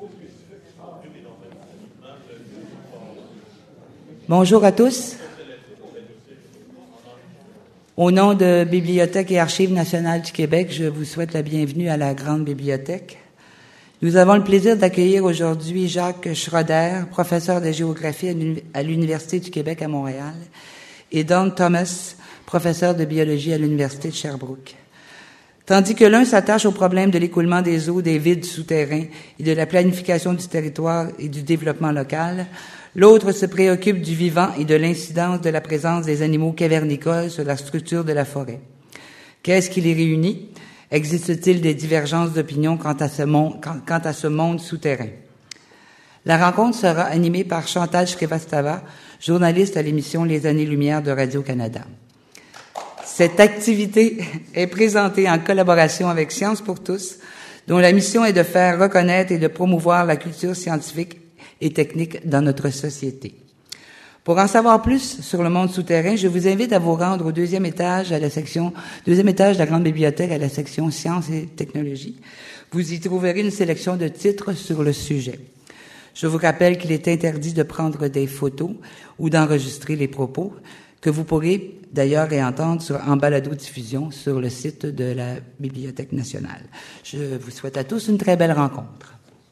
Bonjour à tous. Au nom de Bibliothèque et Archives nationales du Québec, je vous souhaite la bienvenue à la Grande Bibliothèque. Nous avons le plaisir d'accueillir aujourd'hui Jacques Schroeder, professeur de géographie à l'Université du Québec à Montréal, et Don Thomas, professeur de biologie à l'Université de Sherbrooke. Tandis que l'un s'attache au problème de l'écoulement des eaux des vides souterrains et de la planification du territoire et du développement local, l'autre se préoccupe du vivant et de l'incidence de la présence des animaux cavernicoles sur la structure de la forêt. Qu'est-ce qui les réunit? Existe-t-il des divergences d'opinion quant à ce monde souterrain? La rencontre sera animée par Chantal Srivastava, journaliste à l'émission Les Années-Lumière de Radio-Canada. Cette activité est présentée en collaboration avec Sciences pour tous, dont la mission est de faire reconnaître et de promouvoir la culture scientifique et technique dans notre société. Pour en savoir plus sur le monde souterrain, je vous invite à vous rendre au deuxième étage de la Grande Bibliothèque à la section Sciences et Technologies. Vous y trouverez une sélection de titres sur le sujet. Je vous rappelle qu'il est interdit de prendre des photos ou d'enregistrer les propos, que vous pourrez d'ailleurs réentendre en balado-diffusion sur le site de la Bibliothèque nationale. Je vous souhaite à tous une très belle rencontre.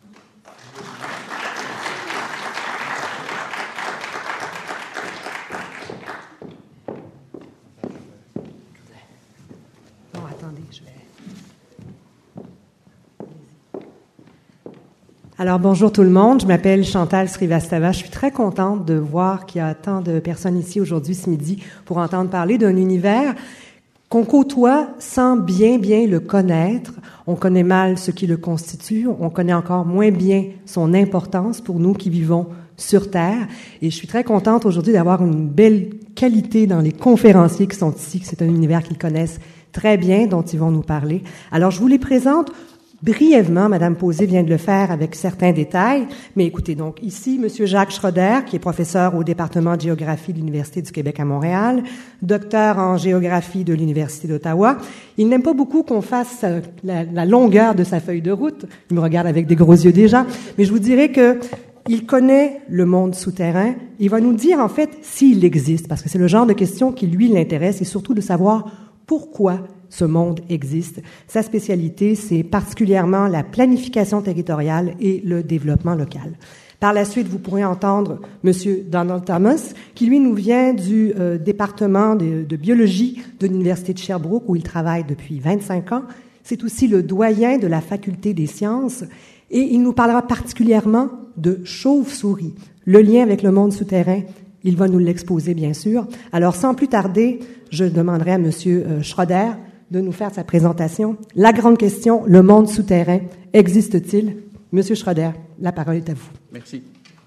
Alors, bonjour tout le monde. Je m'appelle Chantal Srivastava. Je suis très contente de voir qu'il y a tant de personnes ici aujourd'hui, ce midi, pour entendre parler d'un univers qu'on côtoie sans bien le connaître. On connaît mal ce qui le constitue. On connaît encore moins bien son importance pour nous qui vivons sur Terre. Et je suis très contente aujourd'hui d'avoir une belle qualité dans les conférenciers qui sont ici. C'est un univers qu'ils connaissent très bien, dont ils vont nous parler. Alors, je vous les présente brièvement. Madame Posé vient de le faire avec certains détails. Mais écoutez, donc, ici, Monsieur Jacques Schroeder, qui est professeur au département de géographie de l'Université du Québec à Montréal, docteur en géographie de l'Université d'Ottawa. Il n'aime pas beaucoup qu'on fasse la longueur de sa feuille de route. Il me regarde avec des gros yeux déjà. Mais je vous dirais que il connaît le monde souterrain. Il va nous dire, en fait, s'il existe, parce que c'est le genre de question qui, lui, l'intéresse, et surtout de savoir pourquoi ce monde existe. Sa spécialité, c'est particulièrement la planification territoriale et le développement local. Par la suite, vous pourrez entendre Monsieur Donald Thomas, qui lui nous vient du département de biologie de l'Université de Sherbrooke, où il travaille depuis 25 ans. C'est aussi le doyen de la faculté des sciences, et il nous parlera particulièrement de chauves-souris. Le lien avec le monde souterrain, il va nous l'exposer, bien sûr. Alors, sans plus tarder, je demanderai à Monsieur Schroeder de nous faire sa présentation. La grande question, le monde souterrain, existe-t-il? Monsieur Schroeder, la parole est à vous. Merci.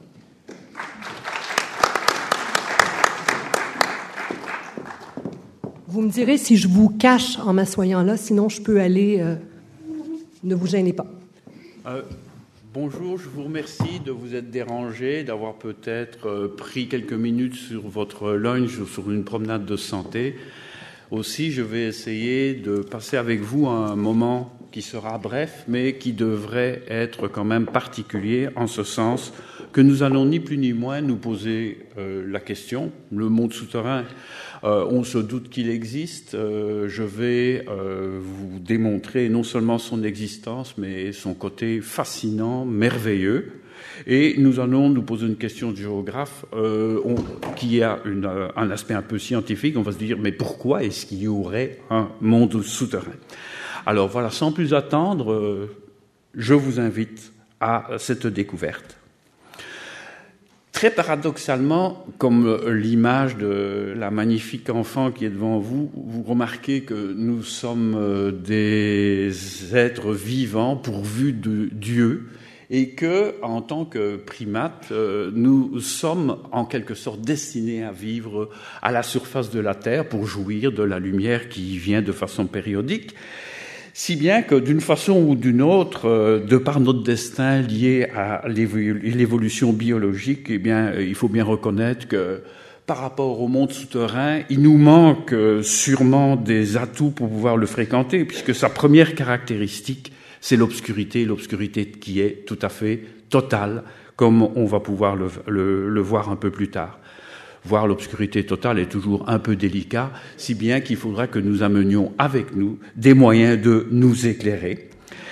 Vous me direz si je vous cache en m'assoyant là, sinon je peux aller... ne vous gênez pas. Bonjour, je vous remercie de vous être dérangé, d'avoir peut-être pris quelques minutes sur votre lunch ou sur une promenade de santé. Aussi, je vais essayer de passer avec vous un moment qui sera bref, mais qui devrait être quand même particulier, en ce sens que nous allons ni plus ni moins nous poser la question. Le monde souterrain, on se doute qu'il existe. Je vais vous démontrer non seulement son existence, mais son côté fascinant, merveilleux. Et nous allons nous poser une question de géographe qui a un aspect un peu scientifique. On va se dire, mais pourquoi est-ce qu'il y aurait un monde souterrain? Alors voilà, sans plus attendre, je vous invite à cette découverte. Très paradoxalement, comme l'image de la magnifique enfant qui est devant vous, vous remarquez que nous sommes des êtres vivants pourvus de Dieu, et que, en tant que primates, nous sommes en quelque sorte destinés à vivre à la surface de la Terre pour jouir de la lumière qui vient de façon périodique. Si bien que, d'une façon ou d'une autre, de par notre destin lié à l'évolution biologique, eh bien, il faut bien reconnaître que, par rapport au monde souterrain, il nous manque sûrement des atouts pour pouvoir le fréquenter, puisque sa première caractéristique, c'est l'obscurité qui est tout à fait totale, comme on va pouvoir le voir un peu plus tard. Voir l'obscurité totale est toujours un peu délicat, si bien qu'il faudra que nous amenions avec nous des moyens de nous éclairer.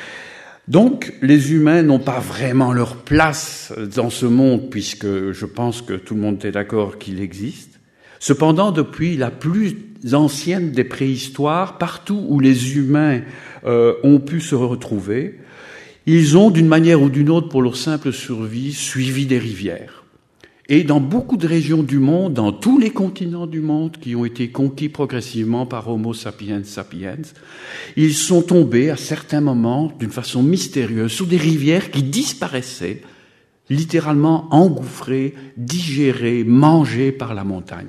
Donc, les humains n'ont pas vraiment leur place dans ce monde, puisque je pense que tout le monde est d'accord qu'il existe. Cependant, depuis la plus ancienne des préhistoires, partout où les humains ont pu se retrouver, ils ont, d'une manière ou d'une autre, pour leur simple survie, suivi des rivières. Et dans beaucoup de régions du monde, dans tous les continents du monde qui ont été conquis progressivement par Homo sapiens sapiens, ils sont tombés à certains moments, d'une façon mystérieuse, sous des rivières qui disparaissaient, littéralement engouffrées, digérées, mangées par la montagne.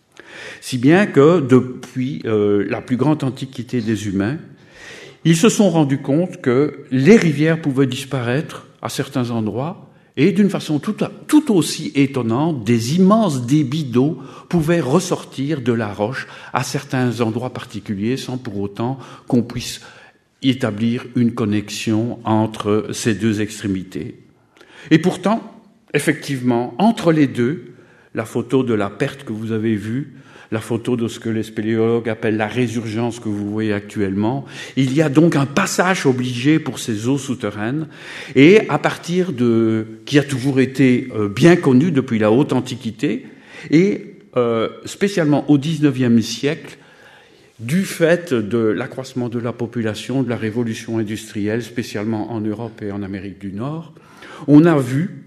Si bien que, depuis la plus grande antiquité des humains, ils se sont rendus compte que les rivières pouvaient disparaître à certains endroits, et d'une façon tout aussi étonnante, des immenses débits d'eau pouvaient ressortir de la roche à certains endroits particuliers sans pour autant qu'on puisse établir une connexion entre ces deux extrémités. Et pourtant, effectivement, entre les deux, la photo de la perte que vous avez vue, la photo de ce que les spéléologues appellent la résurgence que vous voyez actuellement. Il y a donc un passage obligé pour ces eaux souterraines et à partir qui a toujours été bien connu depuis la haute antiquité et spécialement au XIXe siècle, du fait de l'accroissement de la population, de la révolution industrielle, spécialement en Europe et en Amérique du Nord, on a vu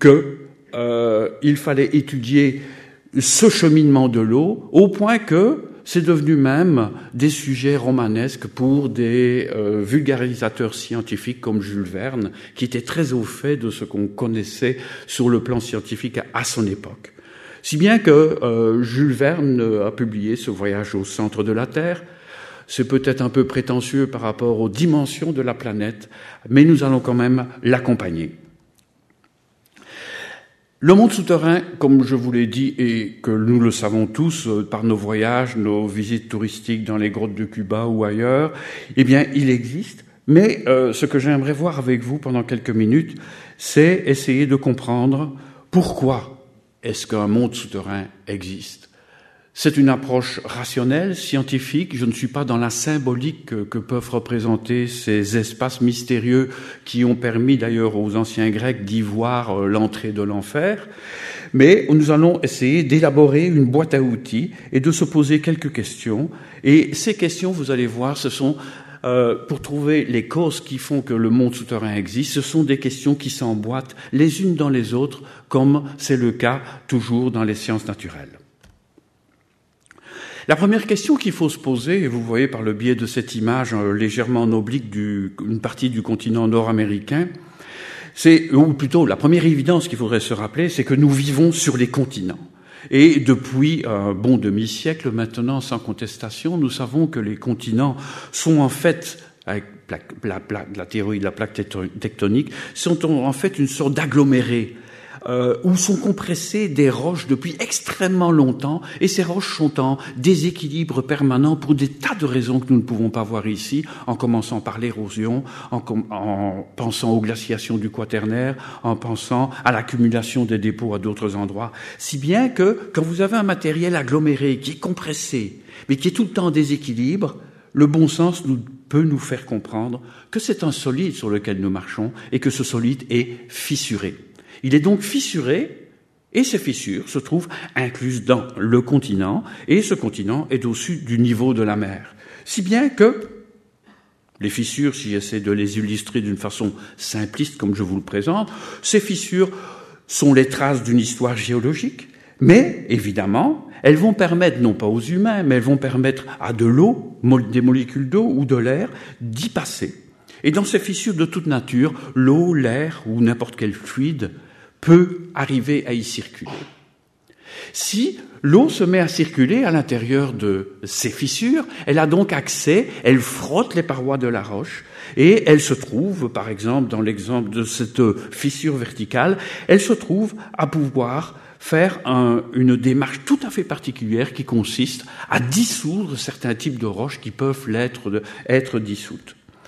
qu'il fallait étudier ce cheminement de l'eau, au point que c'est devenu même des sujets romanesques pour des vulgarisateurs scientifiques comme Jules Verne, qui était très au fait de ce qu'on connaissait sur le plan scientifique à son époque. Si bien que Jules Verne a publié ce voyage au centre de la Terre. C'est peut-être un peu prétentieux par rapport aux dimensions de la planète, mais nous allons quand même l'accompagner. Le monde souterrain, comme je vous l'ai dit, et que nous le savons tous par nos voyages, nos visites touristiques dans les grottes de Cuba ou ailleurs, eh bien, il existe. Mais ce que j'aimerais voir avec vous pendant quelques minutes, c'est essayer de comprendre pourquoi est-ce qu'un monde souterrain existe. C'est une approche rationnelle, scientifique. Je ne suis pas dans la symbolique que peuvent représenter ces espaces mystérieux qui ont permis d'ailleurs aux anciens Grecs d'y voir l'entrée de l'enfer. Mais nous allons essayer d'élaborer une boîte à outils et de se poser quelques questions. Et ces questions, vous allez voir, ce sont pour trouver les causes qui font que le monde souterrain existe. Ce sont des questions qui s'emboîtent les unes dans les autres, comme c'est le cas toujours dans les sciences naturelles. La première question qu'il faut se poser, et vous voyez par le biais de cette image légèrement en oblique une partie du continent nord-américain, ou plutôt la première évidence qu'il faudrait se rappeler, c'est que nous vivons sur les continents. Et depuis un bon demi-siècle maintenant, sans contestation, nous savons que les continents sont en fait, avec la théorie de la plaque tectonique, sont en fait une sorte d'aggloméré, où sont compressées des roches depuis extrêmement longtemps, et ces roches sont en déséquilibre permanent pour des tas de raisons que nous ne pouvons pas voir ici, en commençant par l'érosion, en pensant aux glaciations du Quaternaire, en pensant à l'accumulation des dépôts à d'autres endroits. Si bien que, quand vous avez un matériel aggloméré qui est compressé, mais qui est tout le temps en déséquilibre, le bon sens peut nous faire comprendre que c'est un solide sur lequel nous marchons, et que ce solide est fissuré. Il est donc fissuré, et ces fissures se trouvent incluses dans le continent, et ce continent est au-dessus du niveau de la mer. Si bien que les fissures, si j'essaie de les illustrer d'une façon simpliste comme je vous le présente, ces fissures sont les traces d'une histoire géologique, mais évidemment, elles vont permettre, non pas aux humains, mais elles vont permettre à de l'eau, des molécules d'eau ou de l'air, d'y passer. Et dans ces fissures de toute nature, l'eau, l'air ou n'importe quel fluide peut arriver à y circuler. Si l'eau se met à circuler à l'intérieur de ces fissures, elle a donc accès, elle frotte les parois de la roche et elle se trouve, par exemple, dans l'exemple de cette fissure verticale, elle se trouve à pouvoir faire une démarche tout à fait particulière qui consiste à dissoudre certains types de roches qui peuvent être dissoutes.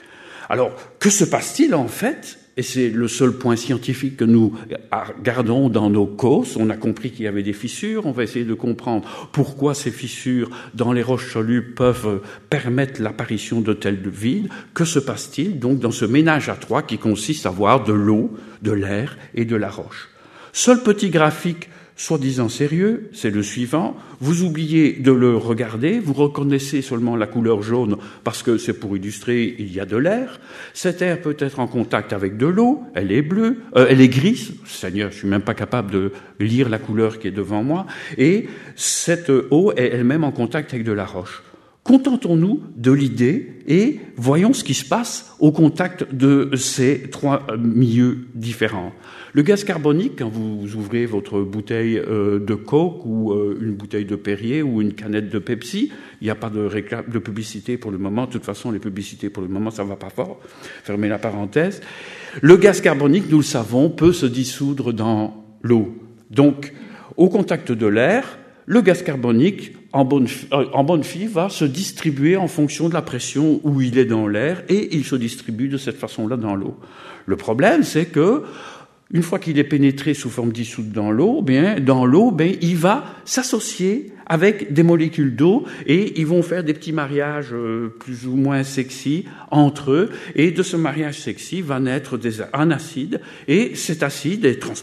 Alors, que se passe-t-il en fait ? Et c'est le seul point scientifique que nous gardons dans nos causes. On a compris qu'il y avait des fissures. On va essayer de comprendre pourquoi ces fissures dans les roches solubles peuvent permettre l'apparition de tels vides. Que se passe-t-il donc dans ce ménage à trois qui consiste à avoir de l'eau, de l'air et de la roche ? Seul petit graphique soi-disant sérieux, c'est le suivant. Vous oubliez de le regarder, vous reconnaissez seulement la couleur jaune parce que c'est pour illustrer, il y a de l'air. Cet air peut être en contact avec de l'eau, elle est bleue, elle est grise. Seigneur, je suis même pas capable de lire la couleur qui est devant moi. Et cette eau est elle-même en contact avec de la roche. Contentons-nous de l'idée et voyons ce qui se passe au contact de ces trois milieux différents. Le gaz carbonique, quand vous ouvrez votre bouteille de Coke ou une bouteille de Perrier ou une canette de Pepsi, il n'y a pas de publicité pour le moment. De toute façon, les publicités pour le moment, ça ne va pas fort. Fermez la parenthèse. Le gaz carbonique, nous le savons, peut se dissoudre dans l'eau. Donc, au contact de l'air, le gaz carbonique, en bonne fille, va se distribuer en fonction de la pression où il est dans l'air et il se distribue de cette façon-là dans l'eau. Le problème, c'est que une fois qu'il est pénétré sous forme dissoute dans l'eau, il va s'associer avec des molécules d'eau et ils vont faire des petits mariages plus ou moins sexy entre eux. Et de ce mariage sexy va naître un acide et cet aspect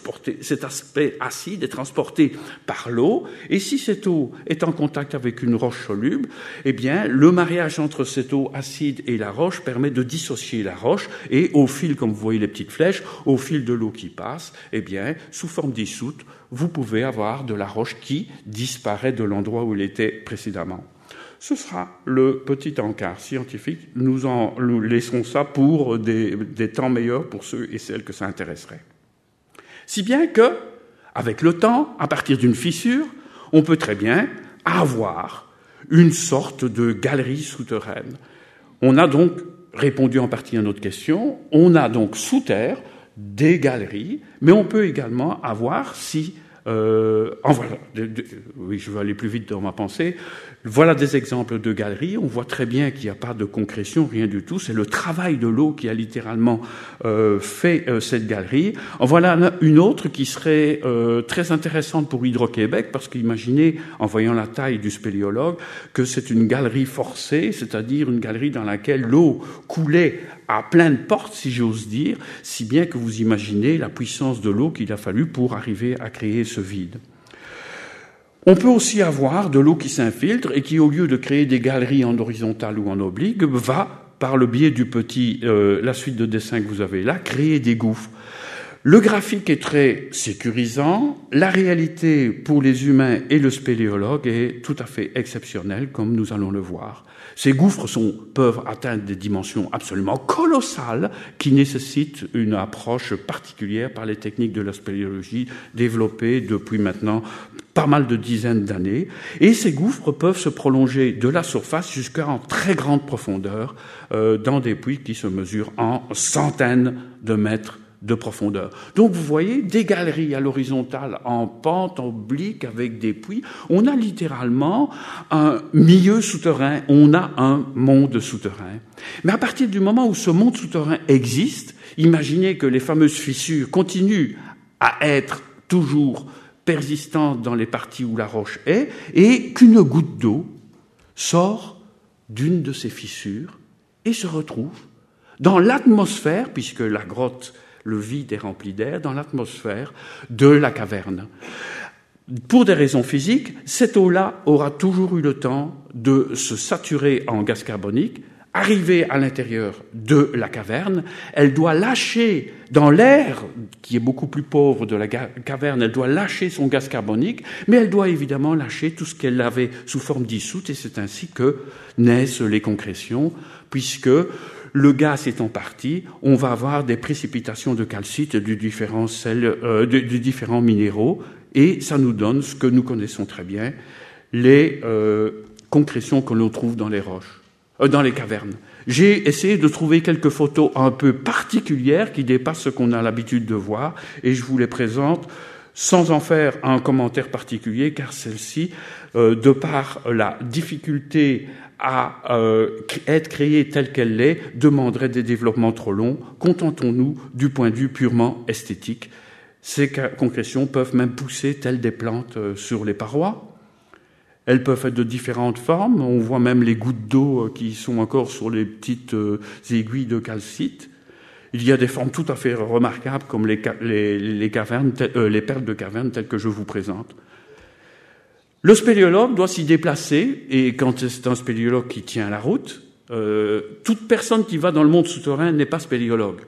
acide est transporté par l'eau. Et si cette eau est en contact avec une roche soluble, eh bien, le mariage entre cette eau acide et la roche permet de dissocier la roche et au fil, comme vous voyez les petites flèches, au fil de l'eau qui passe, eh bien, sous forme dissoute, vous pouvez avoir de la roche qui disparaît de l'endroit où elle était précédemment. Ce sera le petit encart scientifique. Nous laissons ça pour des temps meilleurs pour ceux et celles que ça intéresserait. Si bien que, avec le temps, à partir d'une fissure, on peut très bien avoir une sorte de galerie souterraine. On a donc répondu en partie à notre question. On a donc sous terre des galeries, mais on peut également avoir, oui, je vais aller plus vite dans ma pensée. Voilà des exemples de galeries. On voit très bien qu'il n'y a pas de concrétion, rien du tout. C'est le travail de l'eau qui a littéralement fait cette galerie. En voilà une autre qui serait très intéressante pour Hydro-Québec, parce qu'imaginez, en voyant la taille du spéléologue, que c'est une galerie forcée, c'est-à-dire une galerie dans laquelle l'eau coulait à pleine porte, si j'ose dire, si bien que vous imaginez la puissance de l'eau qu'il a fallu pour arriver à créer ce vide. On peut aussi avoir de l'eau qui s'infiltre et qui, au lieu de créer des galeries en horizontal ou en oblique, va, par le biais du la suite de dessins que vous avez là, créer des gouffres. Le graphique est très sécurisant. La réalité pour les humains et le spéléologue est tout à fait exceptionnelle, comme nous allons le voir. Ces gouffres peuvent atteindre des dimensions absolument colossales qui nécessitent une approche particulière par les techniques de la spéléologie développées depuis maintenant pas mal de dizaines d'années. Et ces gouffres peuvent se prolonger de la surface jusqu'à en très grande profondeur dans des puits qui se mesurent en centaines de mètres de profondeur. Donc vous voyez des galeries à l'horizontale en pente oblique avec des puits. On a littéralement un milieu souterrain, on a un monde souterrain. Mais à partir du moment où ce monde souterrain existe, imaginez que les fameuses fissures continuent à être toujours persistantes dans les parties où la roche est et qu'une goutte d'eau sort d'une de ces fissures et se retrouve dans l'atmosphère, puisque la grotte, le vide est rempli d'air, dans l'atmosphère de la caverne. Pour des raisons physiques, cette eau-là aura toujours eu le temps de se saturer en gaz carbonique, arriver à l'intérieur de la caverne, elle doit lâcher dans l'air, qui est beaucoup plus pauvre de la caverne, elle doit lâcher son gaz carbonique, mais elle doit évidemment lâcher tout ce qu'elle avait sous forme dissoute, et c'est ainsi que naissent les concrétions, puisque le gaz étant parti, on va avoir des précipitations de calcite de différents minéraux, et ça nous donne ce que nous connaissons très bien, les concrétions que l'on trouve dans les roches, dans les cavernes. J'ai essayé de trouver quelques photos un peu particulières qui dépassent ce qu'on a l'habitude de voir, et je vous les présente sans en faire un commentaire particulier, car celle-ci, de par la difficulté à être créée telle qu'elle l'est demanderait des développements trop longs. Contentons-nous du point de vue purement esthétique. Ces concrétions peuvent même pousser telles des plantes sur les parois. Elles peuvent être de différentes formes. On voit même les gouttes d'eau qui sont encore sur les petites aiguilles de calcite. Il y a des formes tout à fait remarquables comme les perles de cavernes telles que je vous présente. Le spéléologue doit s'y déplacer, et quand c'est un spéléologue qui tient la route, toute personne qui va dans le monde souterrain n'est pas spéléologue.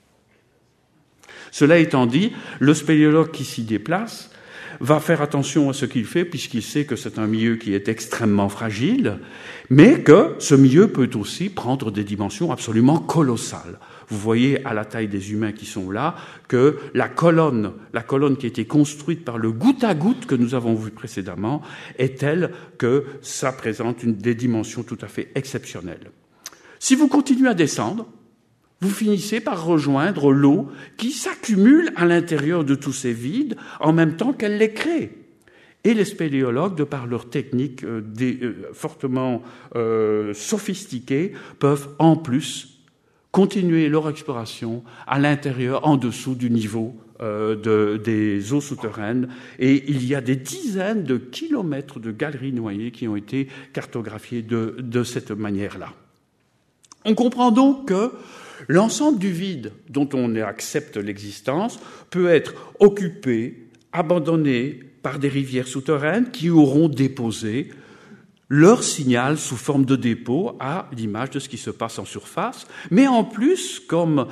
Cela étant dit, le spéléologue qui s'y déplace va faire attention à ce qu'il fait, puisqu'il sait que c'est un milieu qui est extrêmement fragile, mais que ce milieu peut aussi prendre des dimensions absolument colossales. Vous voyez à la taille des humains qui sont là que la colonne qui a été construite par le goutte à goutte que nous avons vu précédemment est telle que ça présente des dimensions tout à fait exceptionnelles. Si vous continuez à descendre, vous finissez par rejoindre l'eau qui s'accumule à l'intérieur de tous ces vides en même temps qu'elle les crée. Et les spéléologues, de par leur technique fortement sophistiquée, peuvent en plus continuer leur exploration à l'intérieur, en dessous du niveau des eaux souterraines. Et il y a des dizaines de kilomètres de galeries noyées qui ont été cartographiées de cette manière-là. On comprend donc que l'ensemble du vide dont on accepte l'existence peut être occupé, abandonné par des rivières souterraines qui auront déposé leur signal sous forme de dépôt à l'image de ce qui se passe en surface. Mais en plus, comme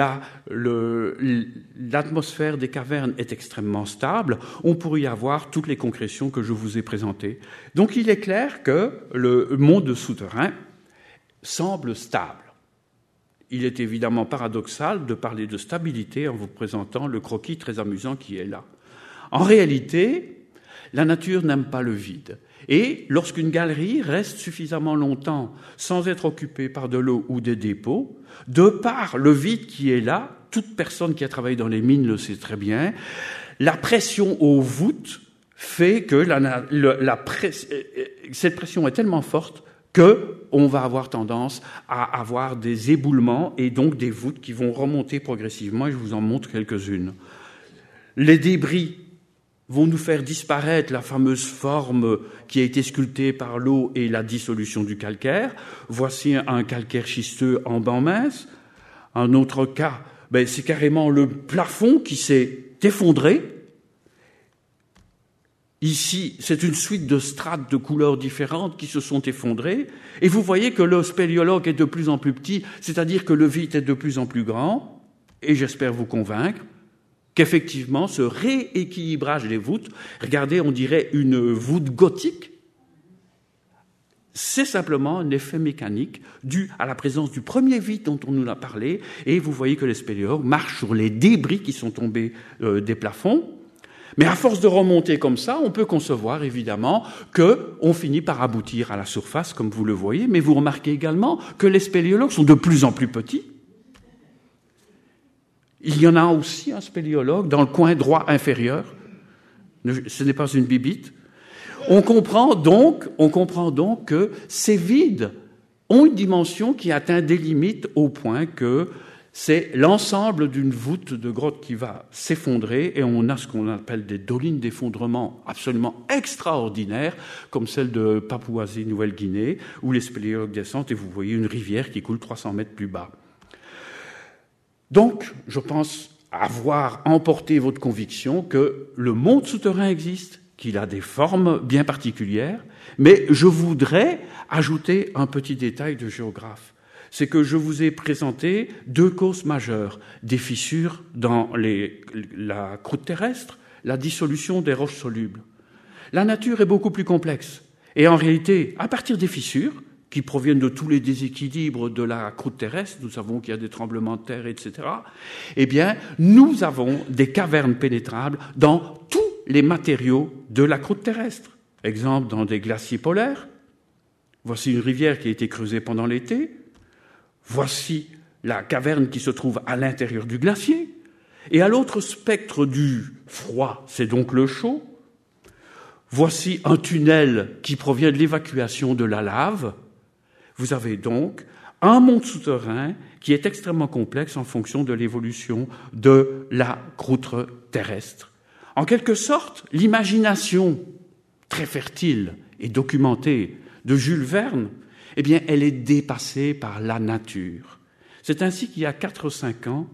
l'atmosphère des cavernes est extrêmement stable, on pourrait y avoir toutes les concrétions que je vous ai présentées. Donc il est clair que le monde souterrain semble stable. Il est évidemment paradoxal de parler de stabilité en vous présentant le croquis très amusant qui est là. En réalité, la nature n'aime pas le vide. Et lorsqu'une galerie reste suffisamment longtemps sans être occupée par de l'eau ou des dépôts, de par le vide qui est là, toute personne qui a travaillé dans les mines le sait très bien, la pression aux voûtes fait que cette pression est tellement forte qu'on va avoir tendance à avoir des éboulements et donc des voûtes qui vont remonter progressivement, et je vous en montre quelques-unes. Les débris vont nous faire disparaître la fameuse forme qui a été sculptée par l'eau et la dissolution du calcaire. Voici un calcaire schisteux en banc mince. Un autre cas, c'est carrément le plafond qui s'est effondré. Ici, c'est une suite de strates de couleurs différentes qui se sont effondrées. Et vous voyez que le spéléologue est de plus en plus petit, c'est-à-dire que le vide est de plus en plus grand. Et j'espère vous convaincre qu'effectivement, ce rééquilibrage des voûtes, regardez, on dirait une voûte gothique, c'est simplement un effet mécanique dû à la présence du premier vide dont on nous a parlé, et vous voyez que les spéléologues marchent sur les débris qui sont tombés des plafonds, mais à force de remonter comme ça, on peut concevoir évidemment qu'on finit par aboutir à la surface, comme vous le voyez, mais vous remarquez également que les spéléologues sont de plus en plus petits. Il y en a aussi un spéléologue dans le coin droit inférieur. Ce n'est pas une bibite. On comprend donc que ces vides ont une dimension qui atteint des limites au point que c'est l'ensemble d'une voûte de grotte qui va s'effondrer et on a ce qu'on appelle des dolines d'effondrement absolument extraordinaires, comme celle de Papouasie-Nouvelle-Guinée, où les spéléologues descendent et vous voyez une rivière qui coule 300 mètres plus bas. Donc, je pense avoir emporté votre conviction que le monde souterrain existe, qu'il a des formes bien particulières, mais je voudrais ajouter un petit détail de géographe. C'est que je vous ai présenté deux causes majeures, des fissures dans la croûte terrestre, la dissolution des roches solubles. La nature est beaucoup plus complexe. Et en réalité, à partir des fissures, qui proviennent de tous les déséquilibres de la croûte terrestre, nous savons qu'il y a des tremblements de terre, etc., eh bien, nous avons des cavernes pénétrables dans tous les matériaux de la croûte terrestre. Exemple, dans des glaciers polaires. Voici une rivière qui a été creusée pendant l'été. Voici la caverne qui se trouve à l'intérieur du glacier. Et à l'autre spectre du froid, c'est donc le chaud. Voici un tunnel qui provient de l'évacuation de la lave. Vous avez donc un monde souterrain qui est extrêmement complexe en fonction de l'évolution de la croûte terrestre. En quelque sorte, l'imagination très fertile et documentée de Jules Verne, eh bien, elle est dépassée par la nature. C'est ainsi qu'il y a 4 ou 5 ans,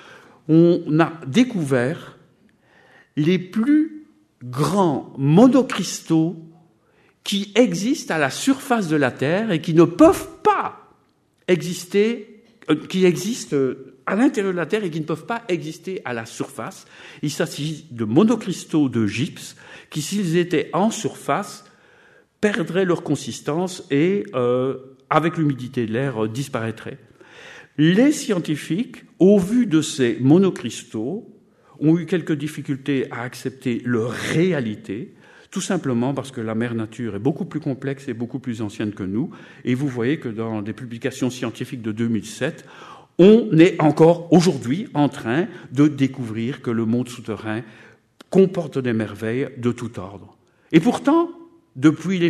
on a découvert les plus grands monocristaux qui existent à la surface de la Terre et qui ne peuvent pas exister, qui existent à l'intérieur de la Terre et qui ne peuvent pas exister à la surface. Il s'agit de monocristaux de gypse qui, s'ils étaient en surface, perdraient leur consistance et, avec l'humidité de l'air, disparaîtraient. Les scientifiques, au vu de ces monocristaux, ont eu quelques difficultés à accepter leur réalité, tout simplement parce que la mère nature est beaucoup plus complexe et beaucoup plus ancienne que nous. Et vous voyez que dans des publications scientifiques de 2007, on est encore aujourd'hui en train de découvrir que le monde souterrain comporte des merveilles de tout ordre. Et pourtant, depuis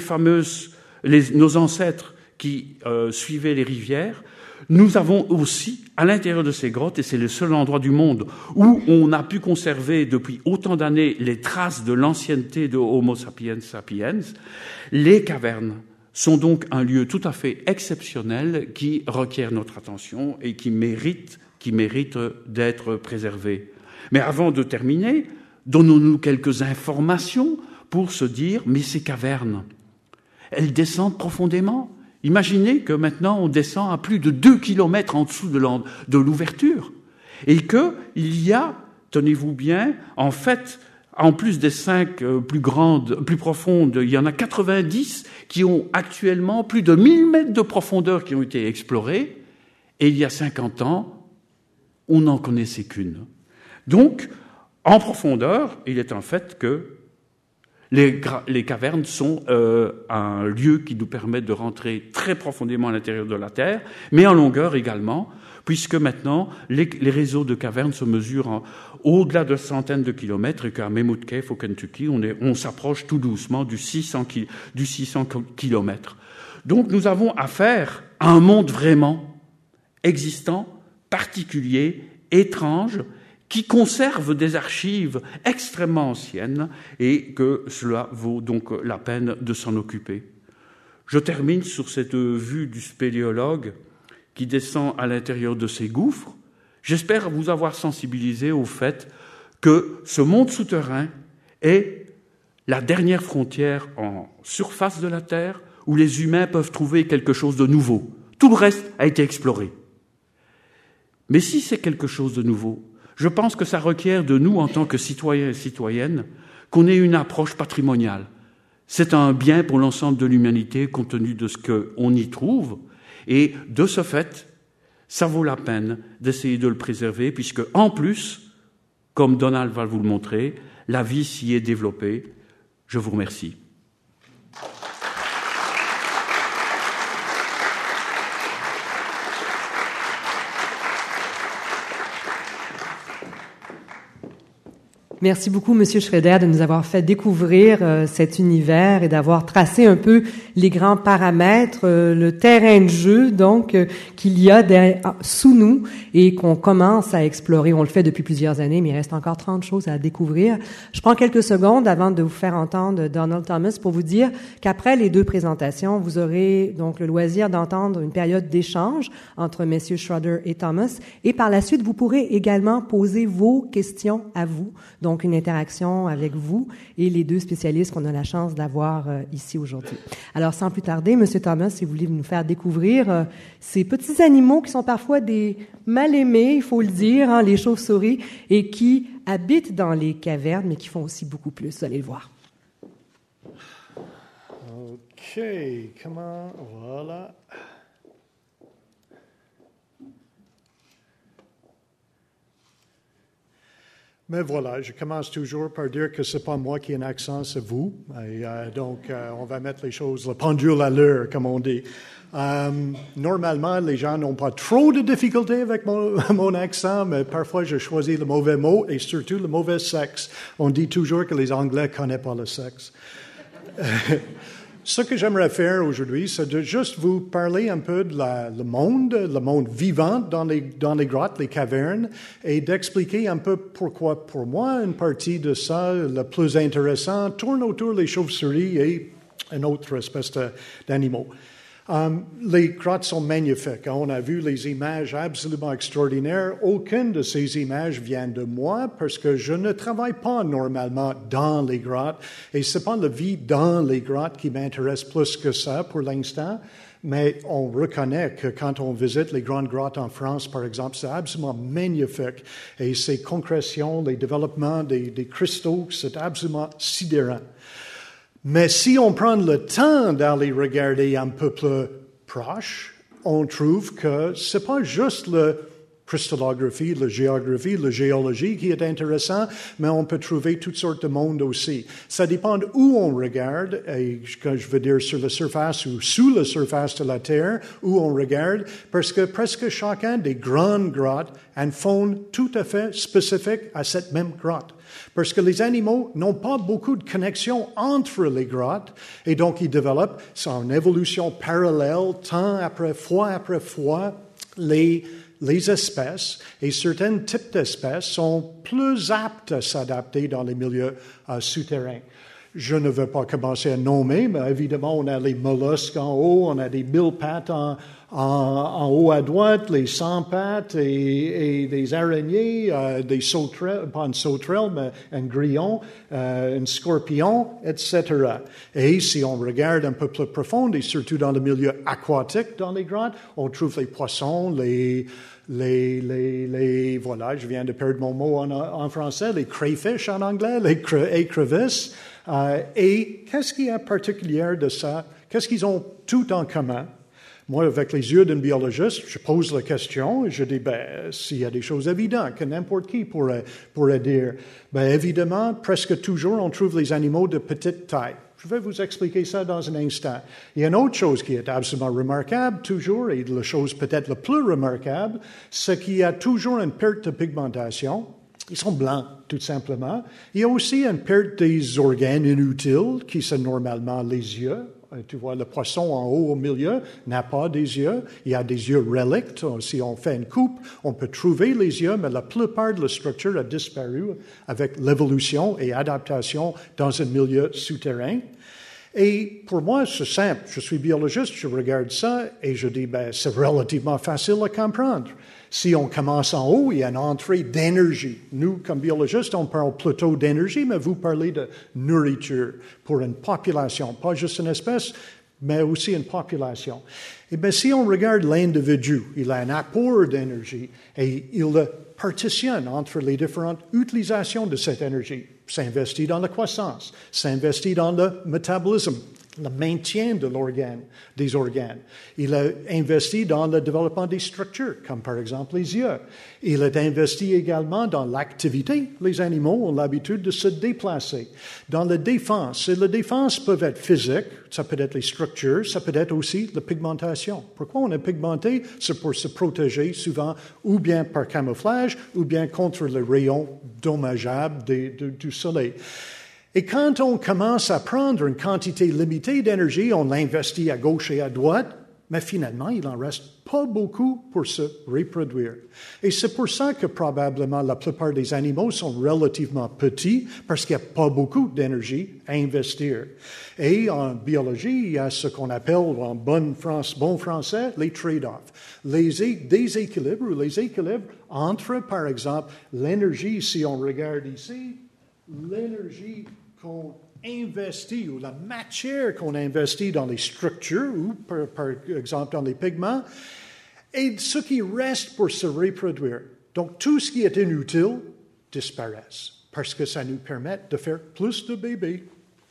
nos ancêtres qui suivaient les rivières, nous avons aussi, à l'intérieur de ces grottes, et c'est le seul endroit du monde où on a pu conserver depuis autant d'années les traces de l'ancienneté de Homo sapiens sapiens, les cavernes sont donc un lieu tout à fait exceptionnel qui requiert notre attention et qui mérite d'être préservé. Mais avant de terminer, donnons-nous quelques informations pour se dire, mais ces cavernes, elles descendent profondément. Imaginez que maintenant on descend à plus de 2 kilomètres en dessous de l'ouverture et qu'il y a, tenez-vous bien, en fait, en plus des 5 plus profondes, il y en a 90 qui ont actuellement plus de 1000 mètres de profondeur qui ont été explorés et il y a 50 ans, on n'en connaissait qu'une. Donc, en profondeur, il est un fait que les cavernes sont un lieu qui nous permet de rentrer très profondément à l'intérieur de la Terre, mais en longueur également, puisque maintenant, les réseaux de cavernes se mesurent au-delà de centaines de kilomètres, et qu'à Mammoth Cave, au Kentucky, on s'approche tout doucement du 600 kilomètres. Donc nous avons affaire à un monde vraiment existant, particulier, étrange, qui conserve des archives extrêmement anciennes et que cela vaut donc la peine de s'en occuper. Je termine sur cette vue du spéléologue qui descend à l'intérieur de ces gouffres. J'espère vous avoir sensibilisé au fait que ce monde souterrain est la dernière frontière en surface de la Terre où les humains peuvent trouver quelque chose de nouveau. Tout le reste a été exploré. Mais si c'est quelque chose de nouveau, je pense que ça requiert de nous, en tant que citoyens et citoyennes, qu'on ait une approche patrimoniale. C'est un bien pour l'ensemble de l'humanité, compte tenu de ce qu'on y trouve. Et de ce fait, ça vaut la peine d'essayer de le préserver, puisque, en plus, comme Donald va vous le montrer, la vie s'y est développée. Je vous remercie. Merci beaucoup, Monsieur Schroeder, de nous avoir fait découvrir cet univers et d'avoir tracé un peu les grands paramètres, le terrain de jeu, donc, qu'il y a sous nous et qu'on commence à explorer. On le fait depuis plusieurs années, mais il reste encore 30 choses à découvrir. Je prends quelques secondes avant de vous faire entendre Donald Thomas pour vous dire qu'après les 2 présentations, vous aurez donc le loisir d'entendre une période d'échange entre Messieurs Schroeder et Thomas, et par la suite, vous pourrez également poser vos questions à vous. Donc, une interaction avec vous et les 2 spécialistes qu'on a la chance d'avoir ici aujourd'hui. Alors, sans plus tarder, Monsieur Thomas, si vous voulez nous faire découvrir ces petits animaux qui sont parfois des mal-aimés, il faut le dire, hein, les chauves-souris, et qui habitent dans les cavernes, mais qui font aussi beaucoup plus. Vous allez le voir. OK, comment... Voilà. Mais voilà, je commence toujours par dire que c'est pas moi qui ai un accent, c'est vous. Et, donc, on va mettre les choses, la pendule à l'heure, comme on dit. Normalement, les gens n'ont pas trop de difficultés avec mon accent, mais parfois je choisis le mauvais mot et surtout le mauvais sexe. On dit toujours que les Anglais ne connaissent pas le sexe. ce que j'aimerais faire aujourd'hui, c'est de juste vous parler un peu de le monde vivant dans les grottes, les cavernes, et d'expliquer un peu pourquoi, pour moi, une partie de ça, le plus intéressant, tourne autour des chauves-souris et une autre espèce d'animaux. Les grottes sont magnifiques. On a vu les images absolument extraordinaires. Aucune de ces images vient de moi parce que je ne travaille pas normalement dans les grottes. Et c'est pas la vie dans les grottes qui m'intéresse plus que ça pour l'instant. Mais on reconnaît que quand on visite les grandes grottes en France, par exemple, c'est absolument magnifique. Et ces concrétions, les développements des cristaux, c'est absolument sidérant. Mais si on prend le temps d'aller regarder un peu plus proche, on trouve que c'est pas juste la cristallographie, la géographie, la géologie qui est intéressant, mais on peut trouver toutes sortes de mondes aussi. Ça dépend où on regarde, et quand je veux dire sur la surface ou sous la surface de la Terre, où on regarde, parce que presque chacun des grandes grottes a une faune tout à fait spécifique à cette même grotte. Parce que les animaux n'ont pas beaucoup de connexions entre les grottes, et donc ils développent, c'est une évolution parallèle, temps après fois, les espèces, et certains types d'espèces sont plus aptes à s'adapter dans les milieux souterrains. Je ne veux pas commencer à nommer, mais évidemment, on a les mollusques en haut, on a des 1000 pattes en haut à droite, les 100 pattes et des araignées, des sauterelles, pas une sauterelle, mais un grillon, un scorpion, etc. Et si on regarde un peu plus profond, et surtout dans le milieu aquatique dans les grottes, on trouve les poissons, voilà, je viens de perdre mon mot en français, les crayfish en anglais, les écrevisses. Et qu'est-ce qui est particulier de ça? Qu'est-ce qu'ils ont tout en commun? Moi, avec les yeux d'un biologiste, je pose la question et je dis, s'il y a des choses évidentes que n'importe qui pourrait dire, évidemment, presque toujours, on trouve les animaux de petite taille. Je vais vous expliquer ça dans un instant. Il y a une autre chose qui est absolument remarquable, toujours, et la chose peut-être la plus remarquable, c'est qu'il y a toujours une perte de pigmentation. Ils sont blancs, tout simplement. Il y a aussi une perte des organes inutiles, qui sont normalement les yeux. Tu vois, le poisson en haut au milieu n'a pas des yeux. Il y a des yeux reliques. Si on fait une coupe, on peut trouver les yeux, mais la plupart de la structure a disparu avec l'évolution et adaptation dans un milieu souterrain. Et pour moi, c'est simple. Je suis biologiste, je regarde ça et je dis, c'est relativement facile à comprendre. Si on commence en haut, il y a une entrée d'énergie. Nous, comme biologistes, on parle plutôt d'énergie, mais vous parlez de nourriture pour une population, pas juste une espèce, mais aussi une population. Et bien, si on regarde l'individu, il a un apport d'énergie et il partitionne entre les différentes utilisations de cette énergie. S'investit dans la croissance, s'investit dans le métabolisme, le maintien de des organes. Il a investi dans le développement des structures, comme par exemple les yeux. Il a investi également dans l'activité. Les animaux ont l'habitude de se déplacer. Dans la défense, et la défense peut être physique, ça peut être les structures, ça peut être aussi la pigmentation. Pourquoi on est pigmenté? C'est pour se protéger souvent, ou bien par camouflage, ou bien contre les rayons dommageables du soleil. Et quand on commence à prendre une quantité limitée d'énergie, on l'investit à gauche et à droite, mais finalement, il n'en reste pas beaucoup pour se reproduire. Et c'est pour ça que probablement la plupart des animaux sont relativement petits, parce qu'il n'y a pas beaucoup d'énergie à investir. Et en biologie, il y a ce qu'on appelle en bon français les trade-offs, les déséquilibres ou les équilibres entre, par exemple, l'énergie, si on regarde ici, l'énergie qu'on investit ou la matière qu'on investit dans les structures ou, par exemple, dans les pigments, et ce qui reste pour se reproduire. Donc, tout ce qui est inutile disparaît parce que ça nous permet de faire plus de bébés.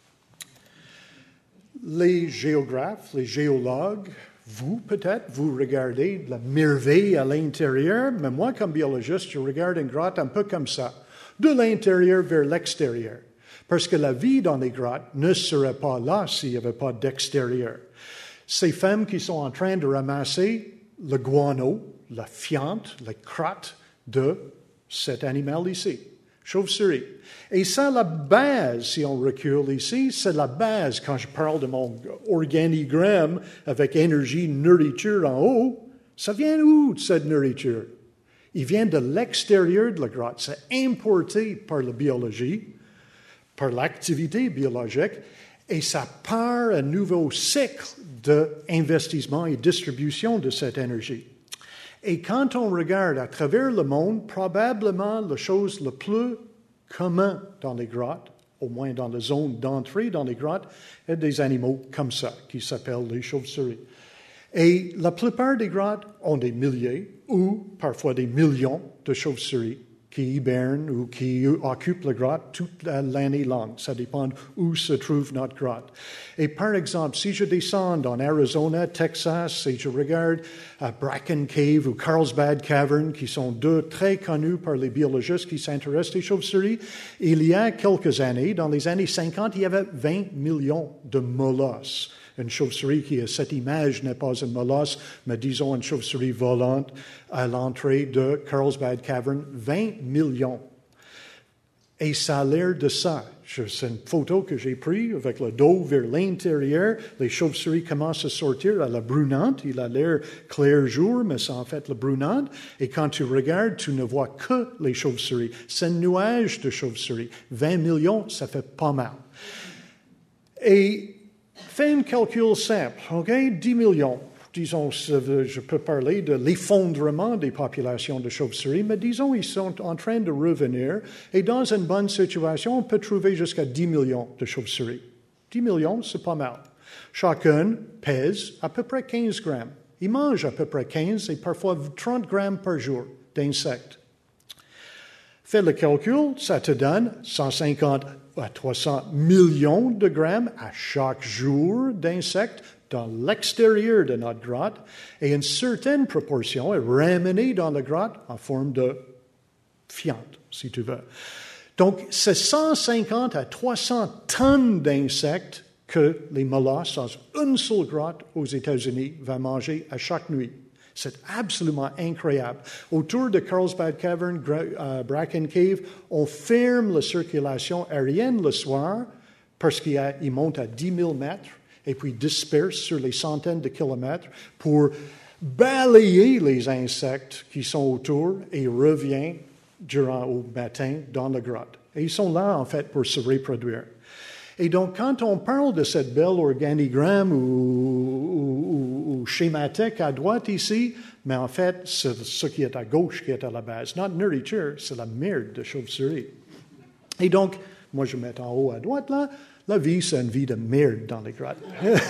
Les géographes, les géologues, vous, peut-être, vous regardez la merveille à l'intérieur, mais moi, comme biologiste, je regarde une grotte un peu comme ça, de l'intérieur vers l'extérieur. Parce que la vie dans les grottes ne serait pas là s'il n'y avait pas d'extérieur. Ces femmes qui sont en train de ramasser le guano, la fiente, la crotte de cet animal ici. chauve-souris. Et ça, la base, si on recule ici, c'est la base. Quand je parle de mon organigramme avec énergie, nourriture en haut, ça vient où, cette nourriture? Il vient de l'extérieur de la grotte. C'est importé par la biologie, par l'activité biologique, et ça part un nouveau cycle d'investissement et distribution de cette énergie. Et quand on regarde à travers le monde, probablement la chose la plus commune dans les grottes, au moins dans la zone d'entrée dans les grottes, est des animaux comme ça, qui s'appellent les chauves-souris. Et la plupart des grottes ont des milliers ou parfois des millions de chauves-souris qui hibernent ou qui occupent la grotte toute l'année longue. Ça dépend où se trouve notre grotte. Et par exemple, si je descends en Arizona, Texas, et je regarde à Bracken Cave ou Carlsbad Cavern, qui sont deux très connus par les biologistes qui s'intéressent aux chauves-souris, il y a quelques années, dans les années 50, il y avait 20 millions de molosses. Une chauve-souris qui a cette image n'est pas une molosse, mais disons une chauve-souris volante à l'entrée de Carlsbad Cavern, 20 millions. Et ça a l'air de ça. C'est une photo que j'ai prise avec le dos vers l'intérieur. Les chauves-souris commencent à sortir à la brunante. Il a l'air clair-jour, mais c'est en fait la brunante. Et quand tu regardes, tu ne vois que les chauves-souris. C'est un nuage de chauves-souris. 20 millions, ça fait pas mal. Et fais un calcul simple, OK? 10 millions. Disons, je peux parler de l'effondrement des populations de chauves-souris, mais disons, ils sont en train de revenir, et dans une bonne situation, on peut trouver jusqu'à 10 millions de chauves-souris. 10 millions, c'est pas mal. Chacun pèse à peu près 15 grammes. Ils mangent à peu près 15 et parfois 30 grammes par jour d'insectes. Fais le calcul, ça te donne 150 à 300 millions de grammes à chaque jour d'insectes dans l'extérieur de notre grotte, et une certaine proportion est ramenée dans la grotte en forme de fiente, si tu veux. Donc, c'est 150 à 300 tonnes d'insectes que les molosses dans une seule grotte aux États-Unis vont manger à chaque nuit. C'est absolument incroyable. Autour de Carlsbad Cavern, Bracken Cave, on ferme la circulation aérienne le soir parce qu'il monte à 10 000 mètres et puis disperse sur les centaines de kilomètres pour balayer les insectes qui sont autour et revient au matin dans la grotte. Et ils sont là, en fait, pour se reproduire. Et donc, quand on parle de cette belle organigramme ou schématique à droite ici, mais en fait, c'est ce qui est à gauche qui est à la base. Notre nourriture, c'est la merde de chauve-souris. Et donc, moi, je mets en haut à droite, là, la vie, c'est une vie de merde dans les grottes.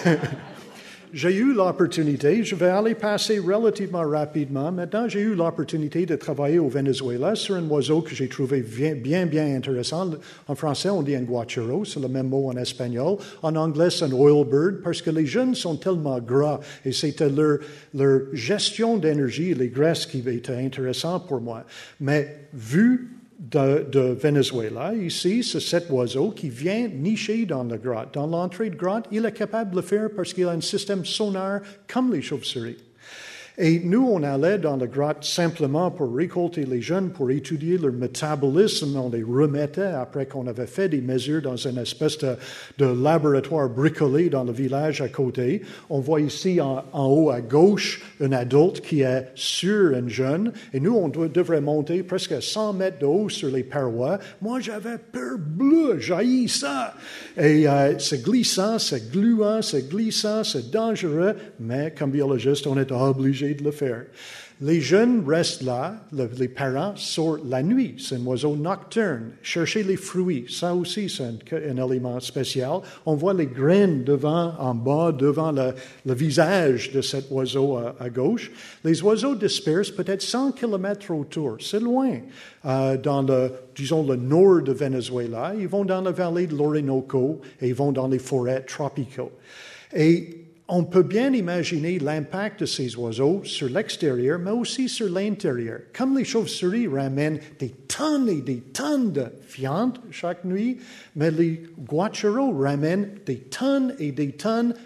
J'ai eu l'opportunité, je vais aller passer relativement rapidement. Maintenant, j'ai eu l'opportunité de travailler au Venezuela sur un oiseau que j'ai trouvé bien intéressant. En français, on dit un guacharo, c'est le même mot en espagnol. En anglais, c'est un oil bird, parce que les jeunes sont tellement gras, et c'était leur gestion d'énergie et les graisses qui étaient intéressantes pour moi. Mais vu de Venezuela, ici, c'est cet oiseau qui vient nicher dans la grotte. Dans l'entrée de grotte, il est capable de le faire parce qu'il a un système sonar comme les chauves-souris. Et nous, on allait dans la grotte simplement pour récolter les jeunes, pour étudier leur métabolisme. On les remettait après qu'on avait fait des mesures dans une espèce de laboratoire bricolé dans le village à côté. On voit ici en haut à gauche un adulte qui est sur un jeune. Et nous, on devrait monter presque à 100 mètres de haut sur les parois. Moi, j'avais peur bleue, j'haïs ça. Et c'est glissant, c'est gluant, c'est glissant, c'est dangereux. Mais comme biologiste, on est obligé de le faire. Les jeunes restent là, les parents sortent la nuit, c'est un oiseau nocturne, chercher les fruits, ça aussi c'est un élément spécial. On voit les graines en bas, devant le visage de cet oiseau à gauche. Les oiseaux dispersent peut-être 100 kilomètres autour, c'est loin. Dans le nord de Venezuela, ils vont dans la vallée de l'Orinoco et ils vont dans les forêts tropicaux. Et on peut bien imaginer l'impact de ces oiseaux sur l'extérieur, mais aussi sur l'intérieur. Comme les chauves-souris ramènent des tonnes et des tonnes de fientes chaque nuit, mais les guacharos ramènent des tonnes et des tonnes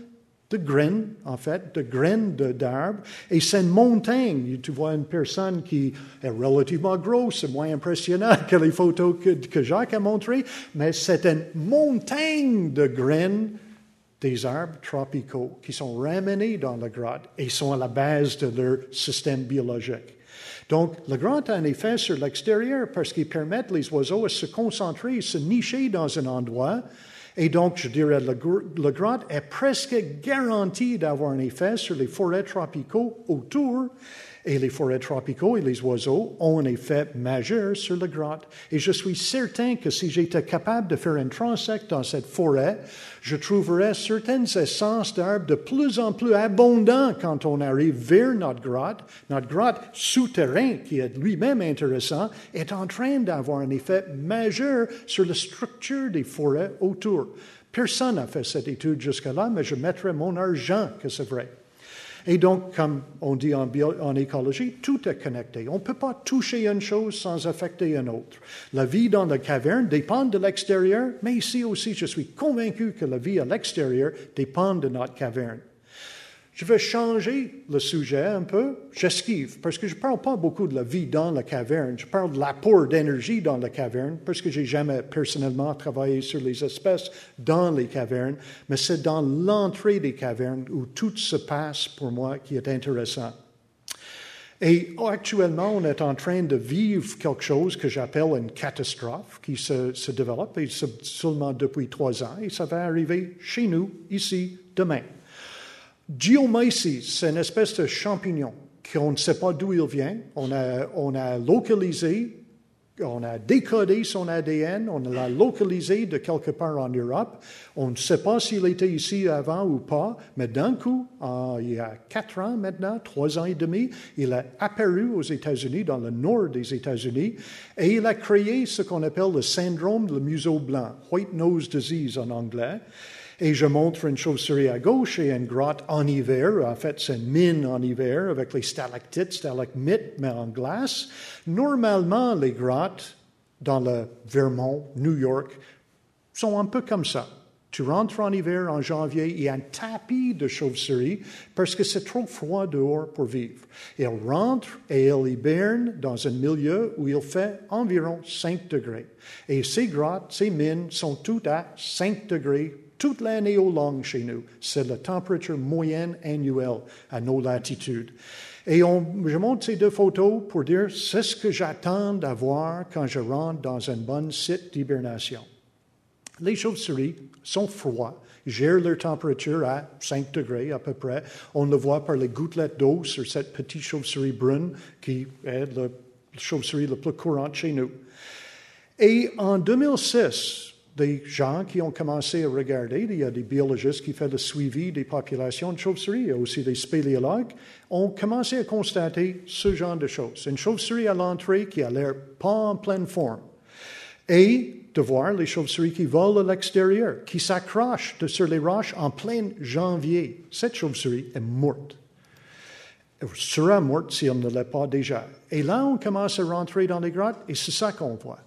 de graines, en fait, de graines d'arbres. Et c'est une montagne. Tu vois une personne qui est relativement grosse, c'est moins impressionnant que les photos que Jacques a montrées, mais c'est une montagne de graines des arbres tropicaux qui sont ramenés dans la grotte et sont à la base de leur système biologique. Donc, la grotte a un effet sur l'extérieur parce qu'il permet les oiseaux à se concentrer, se nicher dans un endroit. Et donc, je dirais, la grotte est presque garantie d'avoir un effet sur les forêts tropicaux autour. Et les forêts tropicaux et les oiseaux ont un effet majeur sur la grotte. Et je suis certain que si j'étais capable de faire un transect dans cette forêt, je trouverais certaines essences d'arbres de plus en plus abondantes quand on arrive vers notre grotte. Notre grotte souterraine, qui est lui-même intéressant, est en train d'avoir un effet majeur sur la structure des forêts autour. Personne n'a fait cette étude jusque-là, mais je mettrai mon argent que c'est vrai. Et donc, comme on dit en écologie, tout est connecté. On ne peut pas toucher une chose sans affecter une autre. La vie dans la caverne dépend de l'extérieur, mais ici aussi, je suis convaincu que la vie à l'extérieur dépend de notre caverne. Je vais changer le sujet un peu. J'esquive, parce que je ne parle pas beaucoup de la vie dans la caverne. Je parle de l'apport d'énergie dans la caverne, parce que je n'ai jamais personnellement travaillé sur les espèces dans les cavernes, mais c'est dans l'entrée des cavernes où tout se passe pour moi qui est intéressant. Et actuellement, on est en train de vivre quelque chose que j'appelle une catastrophe qui se développe, et seulement depuis 3 ans, et ça va arriver chez nous, ici, demain. Geomyces, c'est une espèce de champignon qu'on ne sait pas d'où il vient. On a localisé, on a décodé son ADN, on l'a localisé de quelque part en Europe. On ne sait pas s'il était ici avant ou pas, mais d'un coup, il y a 4 ans maintenant, 3 ans et demi, il a apparu aux États-Unis, dans le nord des États-Unis, et il a créé ce qu'on appelle le syndrome de le museau blanc, white nose disease en anglais. Et je montre une chauve-souris à gauche et une grotte en hiver. En fait, c'est une mine en hiver avec les stalactites, stalagmites, mais en glace. Normalement, les grottes dans le Vermont, New York, sont un peu comme ça. Tu rentres en hiver, en janvier, il y a un tapis de chauve-souris parce que c'est trop froid dehors pour vivre. Ils rentrent et ils hibernent dans un milieu où il fait environ 5 degrés. Et ces grottes, ces mines sont toutes à 5 degrés toute l'année au long chez nous. C'est la température moyenne annuelle à nos latitudes. Et je montre ces 2 photos pour dire c'est ce que j'attends d'avoir quand je rentre dans un bon site d'hibernation. Les chauves-souris sont froids, gèrent leur température à 5 degrés à peu près. On le voit par les gouttelettes d'eau sur cette petite chauve-souris brune qui est la chauve-souris la plus courante chez nous. Et en 2006, des gens qui ont commencé à regarder, il y a des biologistes qui font le suivi des populations de chauves-souris, il y a aussi des spéléologues, ont commencé à constater ce genre de choses. Une chauve-souris à l'entrée qui a l'air pas en pleine forme. Et de voir les chauves-souris qui volent à l'extérieur, qui s'accrochent sur les roches en plein janvier. Cette chauve-souris est morte. Elle sera morte si elle ne l'est pas déjà. Et là, on commence à rentrer dans les grottes et c'est ça qu'on voit.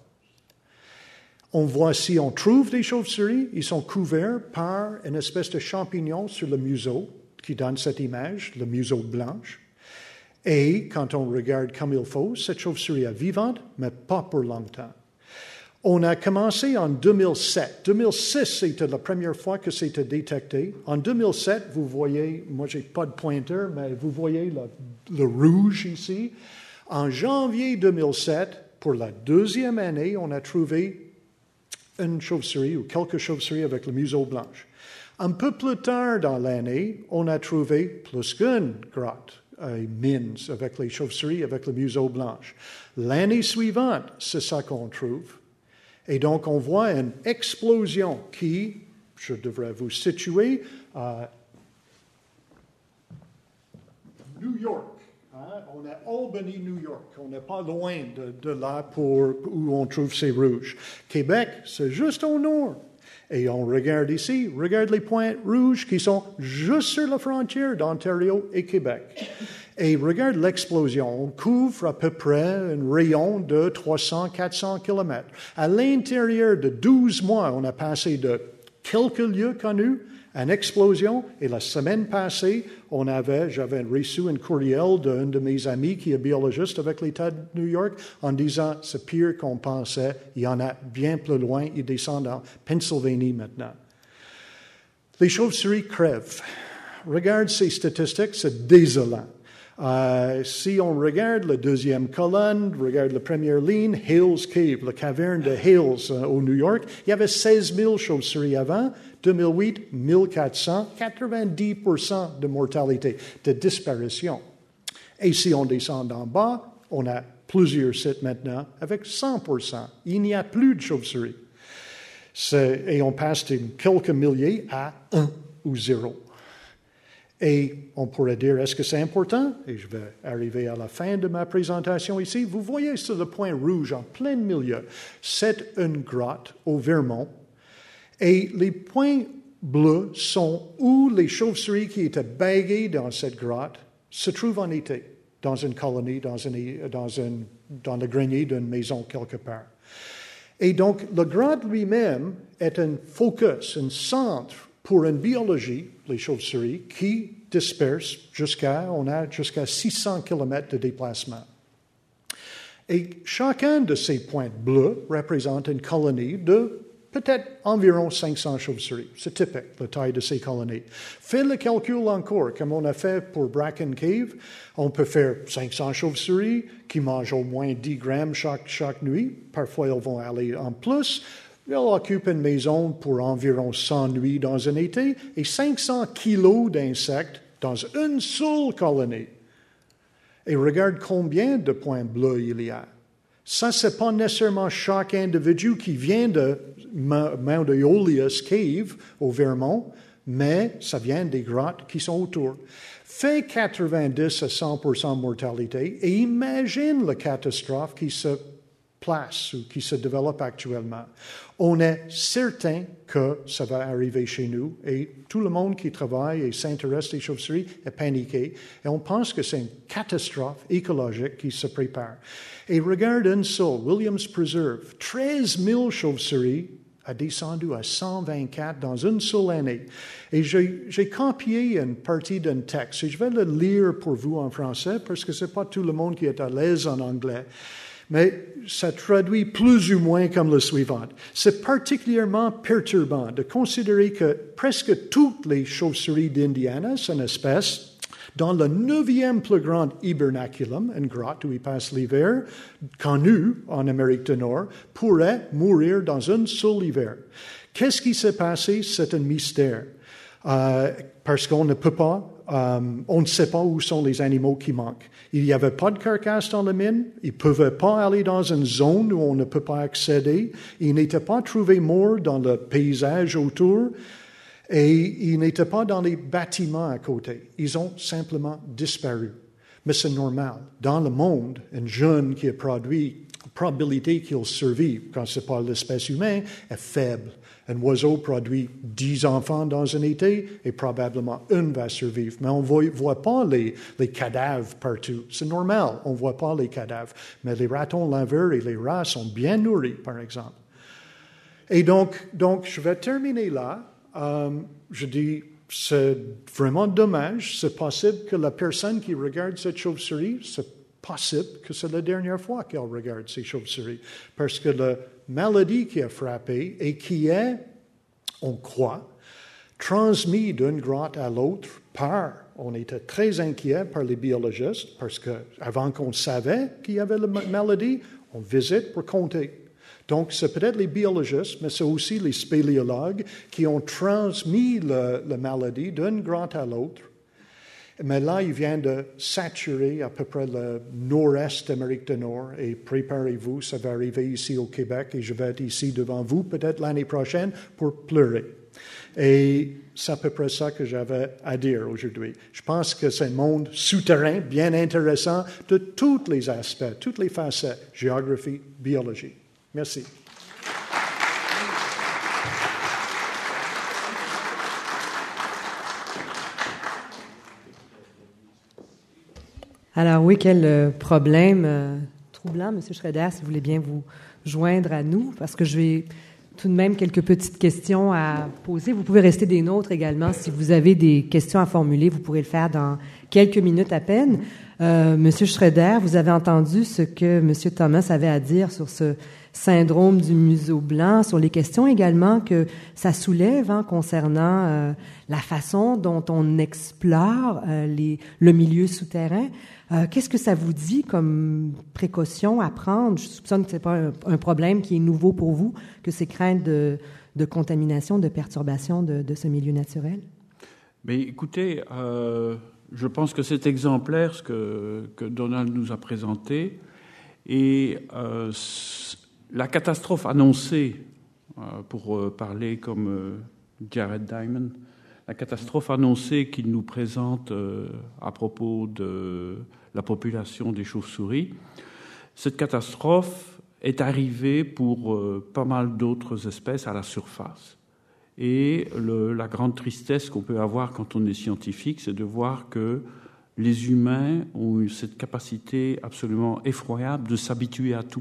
On voit si on trouve des chauves-souris, ils sont couverts par une espèce de champignon sur le museau qui donne cette image, le museau blanche. Et quand on regarde comme il faut, cette chauve-souris est vivante, mais pas pour longtemps. On a commencé en 2007. 2006, c'était la première fois que c'était détecté. En 2007, vous voyez, moi j'ai pas de pointeur, mais vous voyez le rouge ici. En janvier 2007, pour la 2e année, on a trouvé une chauve-souris ou quelques chauves-souris avec le museau blanche. Un peu plus tard dans l'année, on a trouvé plus qu'une grotte, mines avec les chauves-souris avec le museau blanche. L'année suivante, c'est ça qu'on trouve. Et donc, on voit une explosion qui, je devrais vous situer, à New York. On est Albany, New York. On n'est pas loin de là où on trouve ces rouges. Québec, c'est juste au nord. Et on regarde ici, regarde les pointes rouges qui sont juste sur la frontière d'Ontario et Québec. Et regarde l'explosion. On couvre à peu près un rayon de 300-400 kilomètres. À l'intérieur de 12 mois, on a passé de quelques lieux connus Une explosion, et la semaine passée, j'avais reçu un courriel d'un de mes amis qui est biologiste avec l'État de New York en disant « c'est pire qu'on pensait, il y en a bien plus loin, ils descendent en Pennsylvanie maintenant ». Les chauves-souris crèvent. Regarde ces statistiques, c'est désolant. Si on regarde la deuxième colonne, regarde la première ligne, Hales Cave, la caverne de Hales au New York, il y avait 16 000 chauves-souris avant, 2008, 1400, 90% de mortalité, de disparition. Et si on descend en bas, on a plusieurs sites maintenant avec 100%. Il n'y a plus de chauves-souris. Et on passe de quelques milliers à 1 ou 0. Et on pourrait dire, est-ce que c'est important? Et je vais arriver à la fin de ma présentation ici. Vous voyez sur le point rouge en plein milieu, c'est une grotte au Vermont. Et les points bleus sont où les chauves-souris qui étaient baguées dans cette grotte se trouvent en été, dans une colonie, dans le grenier d'une maison quelque part. Et donc, la grotte lui-même est un focus, un centre pour une biologie, les chauves-souris, qui disperse jusqu'à 600 km de déplacement. Et chacun de ces points bleus représente une colonie de peut-être environ 500 chauves-souris. C'est typique, la taille de ces colonies. Fais le calcul encore, comme on a fait pour Bracken Cave. On peut faire 500 chauves-souris qui mangent au moins 10 grammes chaque nuit. Parfois, elles vont aller en plus. Elles occupent une maison pour environ 100 nuits dans un été et 500 kilos d'insectes dans une seule colonie. Et regarde combien de points bleus il y a. Ça, ce n'est pas nécessairement chaque individu qui vient de Mount Aeolus Cave au Vermont, mais ça vient des grottes qui sont autour. Fais 90 à 100% mortalité et imagine la catastrophe qui se place ou qui se développe actuellement. On est certain que ça va arriver chez nous et tout le monde qui travaille et s'intéresse aux chauves-souris est paniqué et on pense que c'est une catastrophe écologique qui se prépare. Et regarde une seule, Williams Preserve, 13 000 chauves-souris a descendu à 124 dans une seule année. Et j'ai copié une partie d'un texte et je vais le lire pour vous en français parce que ce n'est pas tout le monde qui est à l'aise en anglais. Mais ça traduit plus ou moins comme le suivant. C'est particulièrement perturbant de considérer que presque toutes les chauves-souris d'Indiana, c'est une espèce, dans le 9e plus grand hibernaculum, une grotte où ils passent l'hiver, connu en Amérique du Nord, pourrait mourir dans un seul hiver. Qu'est-ce qui s'est passé? C'est un mystère. Parce qu'on ne peut pas, on ne sait pas où sont les animaux qui manquent. Il n'y avait pas de carcasse dans la mine. Ils ne pouvaient pas aller dans une zone où on ne peut pas accéder. Ils n'étaient pas trouvés morts dans le paysage autour. Et ils n'étaient pas dans les bâtiments à côté. Ils ont simplement disparu. Mais c'est normal. Dans le monde, un jeune qui a produit, la probabilité qu'il survive, quand ce n'est pas l'espèce humaine, est faible. Un oiseau produit 10 enfants dans un été et probablement un va survivre. Mais on ne voit pas les cadavres partout. C'est normal, on ne voit pas les cadavres. Mais les ratons laveurs et les rats sont bien nourris, par exemple. Et donc je vais terminer là. Je dis, c'est vraiment dommage. C'est possible que la personne qui regarde cette chauve-souris, c'est possible que c'est la dernière fois qu'elle regarde ces chauves-souris. Parce que la maladie qui a frappé et qui est, on croit, transmise d'une grotte à l'autre on était très inquiets par les biologistes parce qu'avant qu'on savait qu'il y avait la maladie, on visite pour compter. Donc, c'est peut-être les biologistes, mais c'est aussi les spéléologues qui ont transmis la maladie d'une grotte à l'autre. Mais là, il vient de saturer à peu près le nord-est d'Amérique du Nord et préparez-vous, ça va arriver ici au Québec et je vais être ici devant vous peut-être l'année prochaine pour pleurer. Et c'est à peu près ça que j'avais à dire aujourd'hui. Je pense que c'est un monde souterrain, bien intéressant de tous les aspects, toutes les facettes, géographie, biologie. Merci. Alors oui, quel problème troublant, M. Schroeder, si vous voulez bien vous joindre à nous, parce que je vais tout de même quelques petites questions à poser. Vous pouvez rester des nôtres également. Si vous avez des questions à formuler, vous pourrez le faire dans quelques minutes à peine. Monsieur Schroeder, vous avez entendu ce que Monsieur Thomas avait à dire sur ce syndrome du museau blanc, sur les questions également que ça soulève concernant la façon dont on explore le milieu souterrain. Qu'est-ce que ça vous dit comme précaution à prendre? Je soupçonne que ce n'est pas un problème qui est nouveau pour vous, que ces craintes de contamination, de perturbation de ce milieu naturel. Mais écoutez, je pense que c'est exemplaire ce que Donald nous a présenté. Et la catastrophe annoncée, pour parler comme Jared Diamond, la catastrophe annoncée qu'il nous présente à propos de la population des chauves-souris, cette catastrophe est arrivée pour pas mal d'autres espèces à la surface. Et la grande tristesse qu'on peut avoir quand on est scientifique, c'est de voir que les humains ont eu cette capacité absolument effroyable de s'habituer à tout.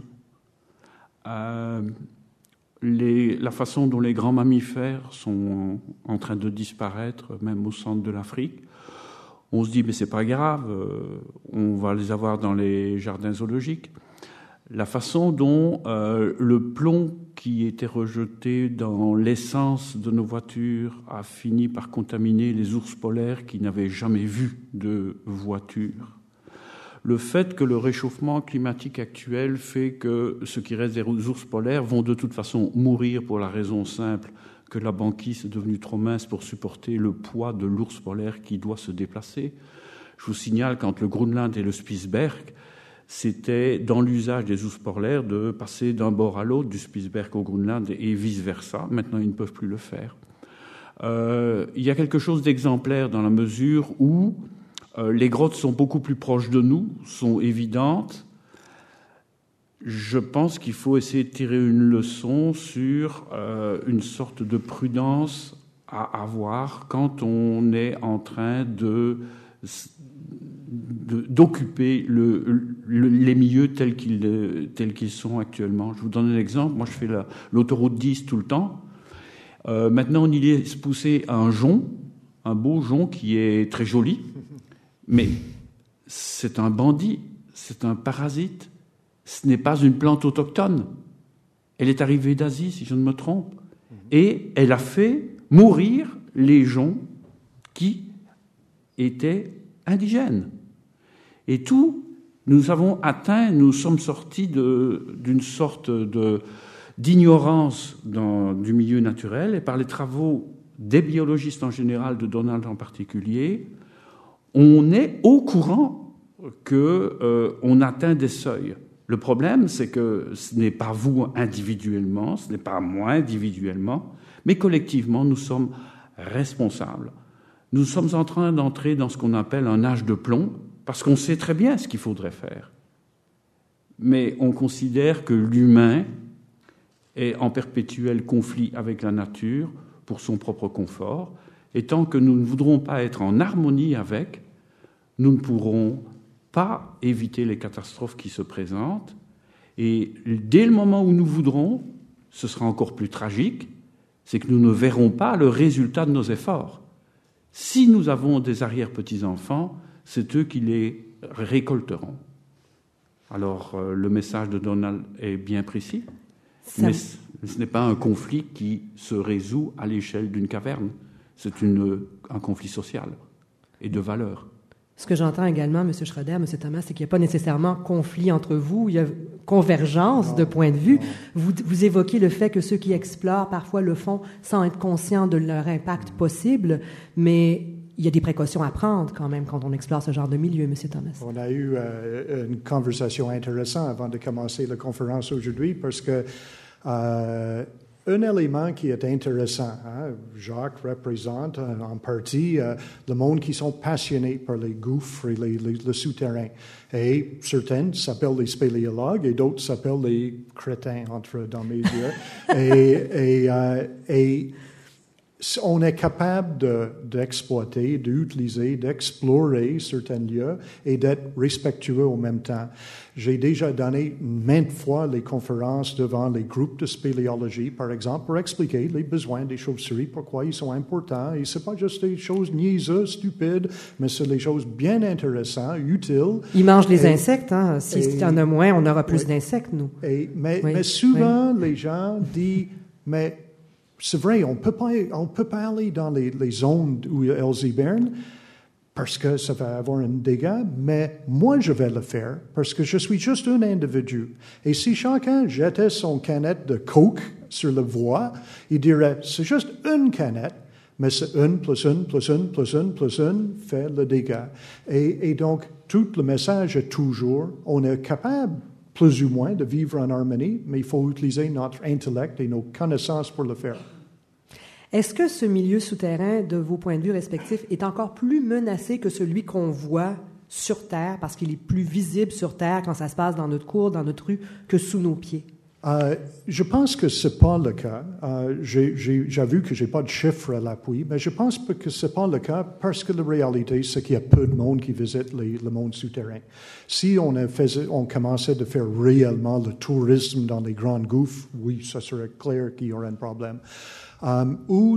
La façon dont les grands mammifères sont en train de disparaître, même au centre de l'Afrique, on se dit mais c'est pas grave, on va les avoir dans les jardins zoologiques. La façon dont le plomb qui était rejeté dans l'essence de nos voitures a fini par contaminer les ours polaires qui n'avaient jamais vu de voiture. Le fait que le réchauffement climatique actuel fait que ce qui reste des ours polaires vont de toute façon mourir pour la raison simple que la banquise est devenue trop mince pour supporter le poids de l'ours polaire qui doit se déplacer. Je vous signale qu'entre le Groenland et le Spitzberg, c'était dans l'usage des ours polaires de passer d'un bord à l'autre, du Spitzberg au Groenland et vice-versa. Maintenant, ils ne peuvent plus le faire. Il y a quelque chose d'exemplaire dans la mesure où les grottes sont beaucoup plus proches de nous, sont évidentes. Je pense qu'il faut essayer de tirer une leçon sur une sorte de prudence à avoir quand on est en train d'occuper les milieux tels qu'ils sont actuellement. Je vous donne un exemple. Moi, je fais l'autoroute 10 tout le temps. Maintenant, on y laisse pousser un jonc, un beau jonc qui est très joli, mais c'est un bandit, c'est un parasite. Ce n'est pas une plante autochtone. Elle est arrivée d'Asie, si je ne me trompe, et elle a fait mourir les joncs qui étaient indigènes. Et nous sommes sortis d'une sorte d'ignorance du milieu naturel, et par les travaux des biologistes en général, de Donald en particulier, on est au courant qu'on atteint des seuils. Le problème, c'est que ce n'est pas vous individuellement, ce n'est pas moi individuellement, mais collectivement, nous sommes responsables. Nous sommes en train d'entrer dans ce qu'on appelle un âge de plomb, parce qu'on sait très bien ce qu'il faudrait faire. Mais on considère que l'humain est en perpétuel conflit avec la nature pour son propre confort, et tant que nous ne voudrons pas être en harmonie avec, nous ne pourrons pas éviter les catastrophes qui se présentent. Et dès le moment où nous voudrons, ce sera encore plus tragique, c'est que nous ne verrons pas le résultat de nos efforts. Si nous avons des arrière-petits-enfants, c'est eux qui les récolteront. Alors, le message de Donald est bien précis, mais ce n'est pas un conflit qui se résout à l'échelle d'une caverne. C'est un conflit social et de valeurs. Ce que j'entends également, M. Schroeder, M. Thomas, c'est qu'il n'y a pas nécessairement conflit entre vous, il y a convergence de points de vue. Vous évoquez le fait que ceux qui explorent parfois le font sans être conscients de leur impact possible, mais il y a des précautions à prendre quand même quand on explore ce genre de milieu, M. Thomas. On a eu une conversation intéressante avant de commencer la conférence aujourd'hui parce que un élément qui est intéressant, Jacques représente en partie le monde qui sont passionnés par les gouffres et le souterrain. Et certains s'appellent les spéléologues et d'autres s'appellent les crétins, dans mes yeux. et on est capable d'exploiter, d'utiliser, d'explorer certains lieux et d'être respectueux en même temps. J'ai déjà donné maintes fois les conférences devant les groupes de spéléologie, par exemple, pour expliquer les besoins des chauves-souris, pourquoi ils sont importants. Et c'est pas juste des choses niaiseuses, stupides, mais c'est des choses bien intéressantes, utiles. Ils mangent les insectes, hein. S'il y en a moins, on aura plus d'insectes, nous. Mais souvent, les gens disent, mais c'est vrai, on peut pas aller dans les zones où elles hibernent parce que ça va avoir un dégât, mais moi, je vais le faire parce que je suis juste un individu. Et si chacun jetait son canette de Coke sur la voie, il dirait, c'est juste une canette, mais c'est une plus une plus une plus une plus une fait le dégât. Et donc, tout le message est toujours, on est capable plus ou moins de vivre en harmonie, mais il faut utiliser notre intellect et nos connaissances pour le faire. Est-ce que ce milieu souterrain, de vos points de vue respectifs, est encore plus menacé que celui qu'on voit sur Terre, parce qu'il est plus visible sur Terre quand ça se passe dans notre cour, dans notre rue, que sous nos pieds? Je pense que ce n'est pas le cas. J'avoue que je n'ai pas de chiffres à l'appui, mais je pense que ce n'est pas le cas parce que la réalité, c'est qu'il y a peu de monde qui visite le monde souterrain. Si on commençait de faire réellement le tourisme dans les grands gouffres, oui, ça serait clair qu'il y aurait un problème. Où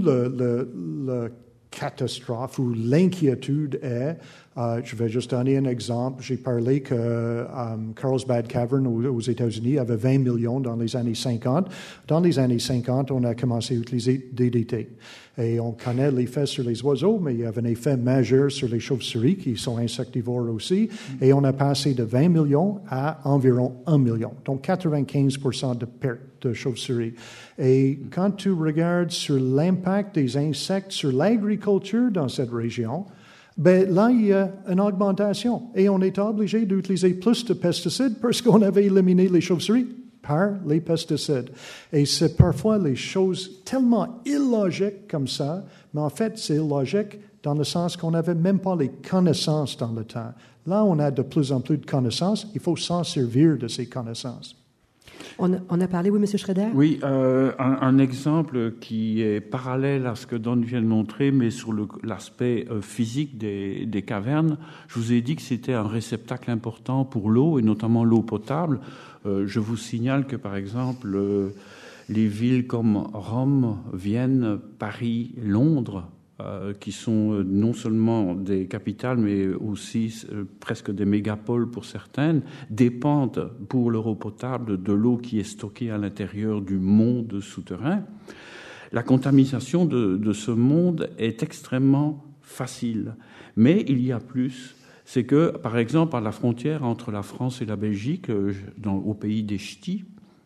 le catastrophe, où l'inquiétude est, je vais juste donner un exemple. J'ai parlé que Carlsbad Cavern aux États-Unis avait 20 millions dans les années 50. Dans les années 50, on a commencé à utiliser DDT. Et on connaît l'effet sur les oiseaux, mais il y avait un effet majeur sur les chauves-souris qui sont insectivores aussi. Et on a passé de 20 millions à environ 1 million. Donc 95% de perte de chauves-souris. Et quand tu regardes sur l'impact des insectes sur l'agriculture dans cette région, ben là, il y a une augmentation. Et on est obligé d'utiliser plus de pesticides parce qu'on avait éliminé les chauves-souris par les pesticides. Et c'est parfois les choses tellement illogiques comme ça, mais en fait, c'est illogique dans le sens qu'on n'avait même pas les connaissances dans le temps. Là, on a de plus en plus de connaissances. Il faut s'en servir de ces connaissances. On a parlé, oui, M. Schroeder? Oui, un exemple qui est parallèle à ce que Don vient de montrer, mais sur l'aspect physique des cavernes. Je vous ai dit que c'était un réceptacle important pour l'eau, et notamment l'eau potable. Je vous signale que, par exemple, les villes comme Rome, Vienne, Paris, Londres, qui sont non seulement des capitales, mais aussi presque des mégapoles pour certaines, dépendent pour leur eau potable de l'eau qui est stockée à l'intérieur du monde souterrain. La contamination de ce monde est extrêmement facile. Mais il y a plus. C'est que, par exemple, à la frontière entre la France et la Belgique, au pays des Ch'tis,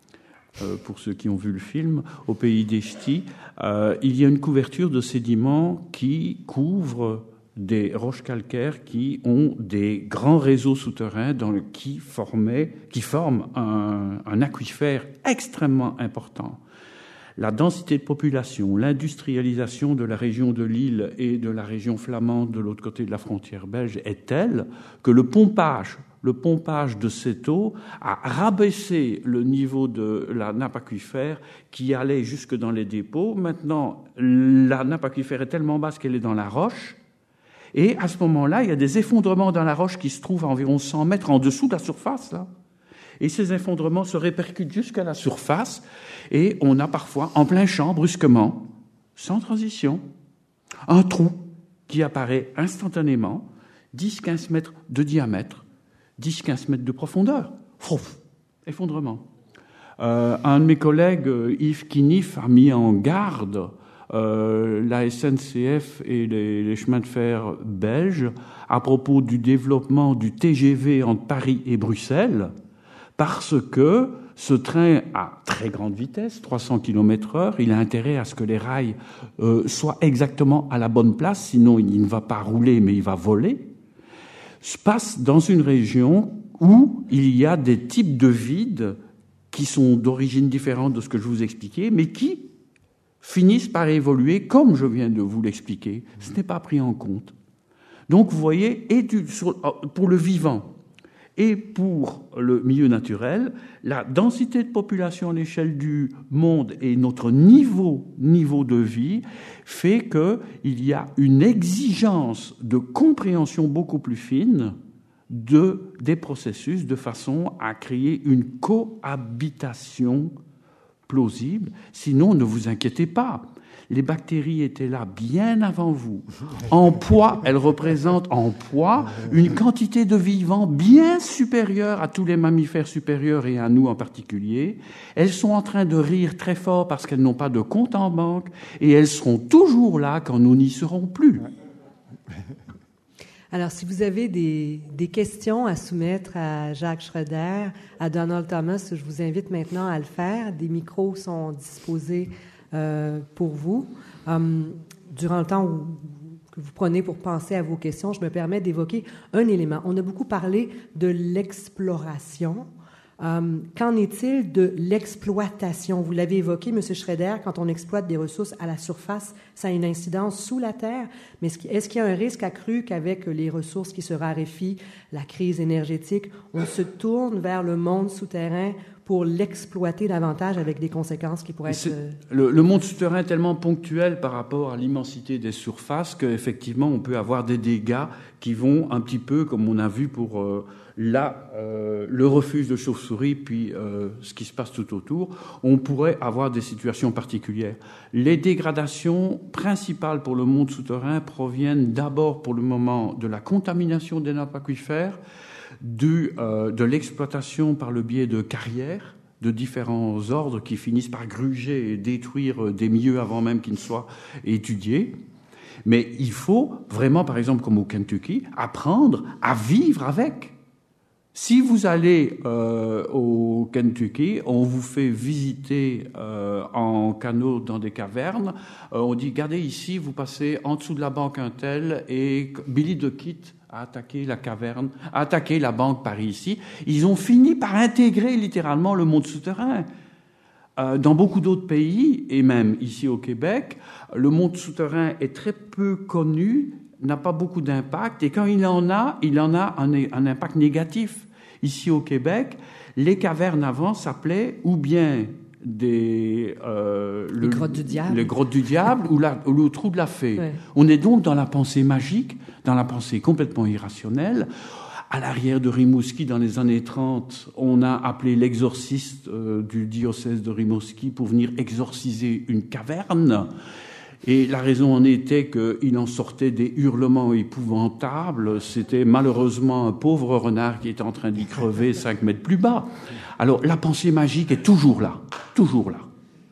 pour ceux qui ont vu le film, au pays des Ch'tis, il y a une couverture de sédiments qui couvre des roches calcaires qui ont des grands réseaux souterrains qui forment un aquifère extrêmement important. La densité de population, l'industrialisation de la région de Lille et de la région flamande de l'autre côté de la frontière belge est telle que le pompage de cette eau a rabaissé le niveau de la nappe aquifère qui allait jusque dans les dépôts. Maintenant, la nappe aquifère est tellement basse qu'elle est dans la roche. Et à ce moment-là, il y a des effondrements dans la roche qui se trouvent à environ 100 mètres en dessous de la surface, là. Et ces effondrements se répercutent jusqu'à la surface. Et on a parfois, en plein champ, brusquement, sans transition, un trou qui apparaît instantanément, 10-15 mètres de diamètre, 10-15 mètres de profondeur. Fouf, effondrement. Un de mes collègues, Yves Kinif, a mis en garde la SNCF et les chemins de fer belges à propos du développement du TGV entre Paris et Bruxelles, parce que ce train à très grande vitesse, 300 km/h, il a intérêt à ce que les rails soient exactement à la bonne place, sinon il ne va pas rouler, mais il va voler, se passe dans une région où il y a des types de vides qui sont d'origine différente de ce que je vous expliquais, mais qui finissent par évoluer comme je viens de vous l'expliquer. Ce n'est pas pris en compte. Donc, vous voyez, pour le vivant Et pour le milieu naturel, la densité de population à l'échelle du monde et notre niveau de vie fait qu'il y a une exigence de compréhension beaucoup plus fine des processus de façon à créer une cohabitation plausible. Sinon, ne vous inquiétez pas. Les bactéries étaient là bien avant vous. En poids, elles représentent en poids une quantité de vivants bien supérieure à tous les mammifères supérieurs et à nous en particulier. Elles sont en train de rire très fort parce qu'elles n'ont pas de compte en banque et elles seront toujours là quand nous n'y serons plus. Alors, si vous avez des questions à soumettre à Jacques Schroeder, à Donald Thomas, je vous invite maintenant à le faire. Des micros sont disposés pour vous. Durant le temps que vous prenez pour penser à vos questions, je me permets d'évoquer un élément. On a beaucoup parlé de l'exploration. Qu'en est-il de l'exploitation? Vous l'avez évoqué, M. Schroeder, quand on exploite des ressources à la surface, ça a une incidence sous la terre. Mais est-ce qu'il y a un risque accru qu'avec les ressources qui se raréfient, la crise énergétique, on se tourne vers le monde souterrain pour l'exploiter davantage avec des conséquences qui pourraient être... Le monde souterrain est tellement ponctuel par rapport à l'immensité des surfaces qu'effectivement, on peut avoir des dégâts qui vont un petit peu, comme on a vu pour le refuge de chauve-souris, puis ce qui se passe tout autour, on pourrait avoir des situations particulières. Les dégradations principales pour le monde souterrain proviennent d'abord, pour le moment, de la contamination des nappes aquifères, de l'exploitation par le biais de carrières de différents ordres qui finissent par gruger et détruire des milieux avant même qu'ils ne soient étudiés. Mais il faut vraiment, par exemple, comme au Kentucky, apprendre à vivre avec. Si vous allez au Kentucky, on vous fait visiter en canot dans des cavernes. On dit, regardez ici, vous passez en dessous de la banque un tel et Billy the Kid a attaqué la caverne, a attaqué la banque par ici. Ils ont fini par intégrer littéralement le monde souterrain. Dans beaucoup d'autres pays, et même ici au Québec, le monde souterrain est très peu connu, n'a pas beaucoup d'impact, et quand il en a un impact négatif. Ici au Québec, les cavernes avant s'appelaient ou bien les grottes du diable ou le trou de la fée. Ouais. On est donc dans la pensée magique, dans la pensée complètement irrationnelle. À l'arrière de Rimouski, dans les années 30, on a appelé l'exorciste du diocèse de Rimouski pour venir exorciser une caverne. Et la raison en était qu'il en sortait des hurlements épouvantables. C'était malheureusement un pauvre renard qui était en train d'y crever 5 mètres plus bas. Alors la pensée magique est toujours là, toujours là.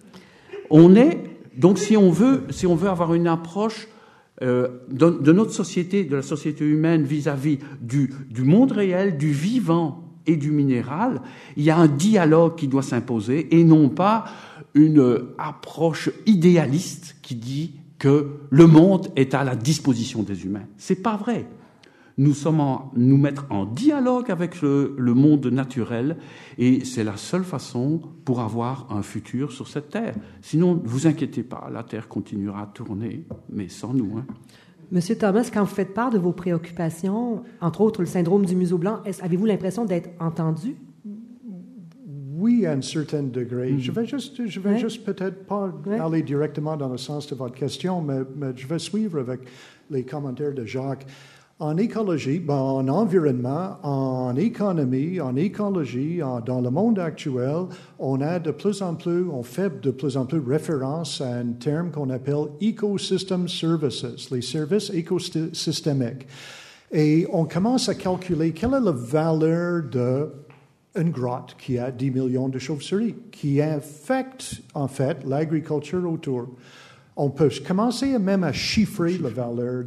Donc si on veut avoir une approche de notre société, de la société humaine vis-à-vis du monde réel, du vivant et du minéral, il y a un dialogue qui doit s'imposer et non pas une approche idéaliste qui dit que le monde est à la disposition des humains. C'est pas vrai. Nous mettre en dialogue avec le monde naturel et c'est la seule façon pour avoir un futur sur cette terre. Sinon, ne vous inquiétez pas, la terre continuera à tourner, mais sans nous. Hein. Monsieur Thomas, quand vous faites part de vos préoccupations, entre autres le syndrome du museau blanc, avez-vous l'impression d'être entendu? Oui, à un certain degré. Je vais juste peut-être pas aller directement dans le sens de votre question, mais je vais suivre avec les commentaires de Jacques. En écologie, en environnement, en économie, en écologie, dans le monde actuel, on fait de plus en plus référence à un terme qu'on appelle ecosystem services, les services écosystémiques. Et on commence à calculer quelle est la valeur d'une grotte qui a 10 millions de chauves-souris, qui affecte en fait l'agriculture autour. On peut commencer même à chiffrer la valeur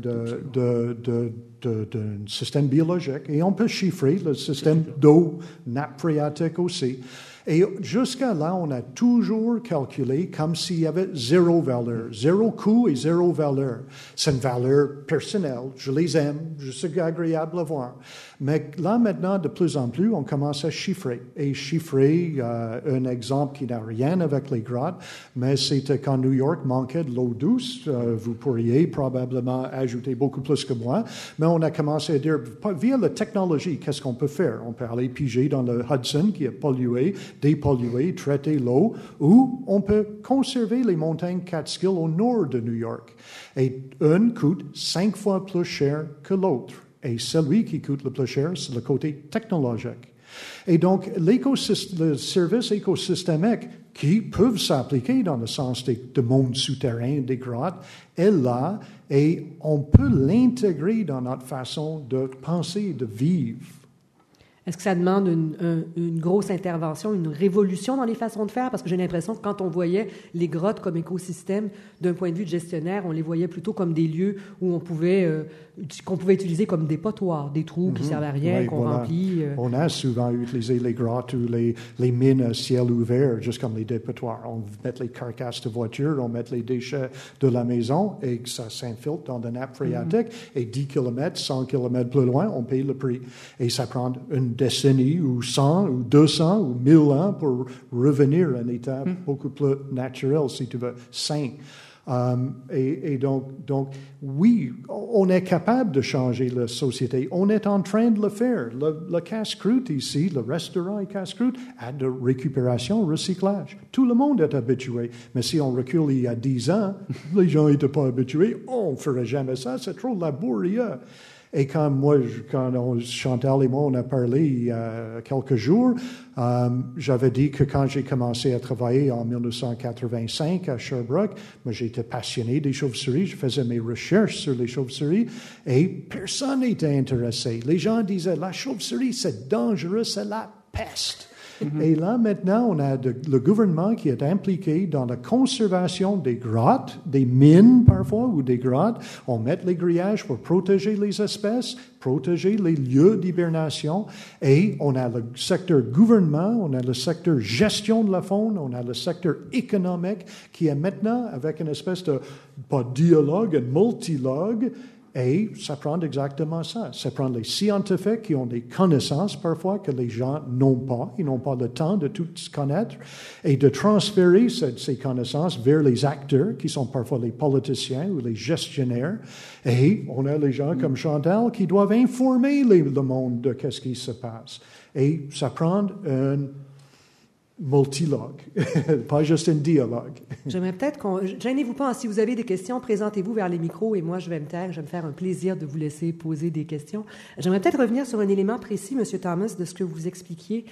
d'un système biologique et on peut chiffrer le système d'eau, nappe phréatique aussi. Et jusqu'à là, on a toujours calculé comme s'il y avait zéro valeur, zéro coût et zéro valeur. C'est une valeur personnelle, je les aime, je suis agréable à voir. Mais là, maintenant, de plus en plus, on commence à chiffrer. Et chiffrer, un exemple qui n'a rien avec les grottes, mais c'était quand New York manquait de l'eau douce. Vous pourriez probablement ajouter beaucoup plus que moi. Mais on a commencé à dire, via la technologie, qu'est-ce qu'on peut faire? On peut aller piger dans le Hudson qui est pollué, dépolluer, traiter l'eau, ou on peut conserver les montagnes Catskill au nord de New York. Et une coûte 5 fois plus cher que l'autre. Et celui qui coûte le plus cher, c'est le côté technologique. Et donc, le service écosystémique qui peuvent s'appliquer dans le sens de monde souterrain, des grottes, est là et on peut l'intégrer dans notre façon de penser et de vivre. Est-ce que ça demande une grosse intervention, une révolution dans les façons de faire? Parce que j'ai l'impression que quand on voyait les grottes comme écosystème, d'un point de vue de gestionnaire, on les voyait plutôt comme des lieux où qu'on pouvait utiliser comme des potoirs, des trous qui ne servent à rien, qu'on remplit. On a souvent utilisé les grottes ou les mines à ciel ouvert, juste comme les dépotoirs. On met les carcasses de voitures, on met les déchets de la maison et ça s'infiltre dans la nappe phréatique. Et 10 km, 100 km plus loin, on paye le prix. Et ça prend une décennie ou 100 ou 200 ou 1000 ans pour revenir à un état beaucoup plus naturel, si tu veux, sain. Et donc, oui, on est capable de changer la société. On est en train de le faire. Le casse-croûte ici, le restaurant et casse-croûte, a de récupération, recyclage. Tout le monde est habitué. Mais si on recule il y a 10 ans, les gens n'étaient pas habitués. On ne ferait jamais ça, c'est trop laborieux. Et quand Chantal et moi, on a parlé il y a quelques jours, j'avais dit que quand j'ai commencé à travailler en 1985 à Sherbrooke, moi j'étais passionné des chauves-souris, je faisais mes recherches sur les chauves-souris et personne n'était intéressé. Les gens disaient, la chauve-souris c'est dangereux, c'est la peste. Et là, maintenant, on a le gouvernement qui est impliqué dans la conservation des grottes, des mines parfois, ou des grottes. On met les grillages pour protéger les espèces, protéger les lieux d'hibernation. Et on a le secteur gouvernement, on a le secteur gestion de la faune, on a le secteur économique qui est maintenant avec une espèce de, pas dialogue, un multilogue. Et ça prend exactement ça. Ça prend les scientifiques qui ont des connaissances parfois que les gens n'ont pas. Ils n'ont pas le temps de tout connaître. Et de transférer ces connaissances vers les acteurs qui sont parfois les politiciens ou les gestionnaires. Et on a les gens comme Chantal qui doivent informer le monde de ce qui se passe. Et ça prend un multilogue, pas juste un dialogue. J'aimerais peut-être gênez-vous pas, si vous avez des questions, présentez-vous vers les micros et moi je vais me taire, je vais me faire un plaisir de vous laisser poser des questions. J'aimerais peut-être revenir sur un élément précis, M. Thomas, de ce que vous expliquiez.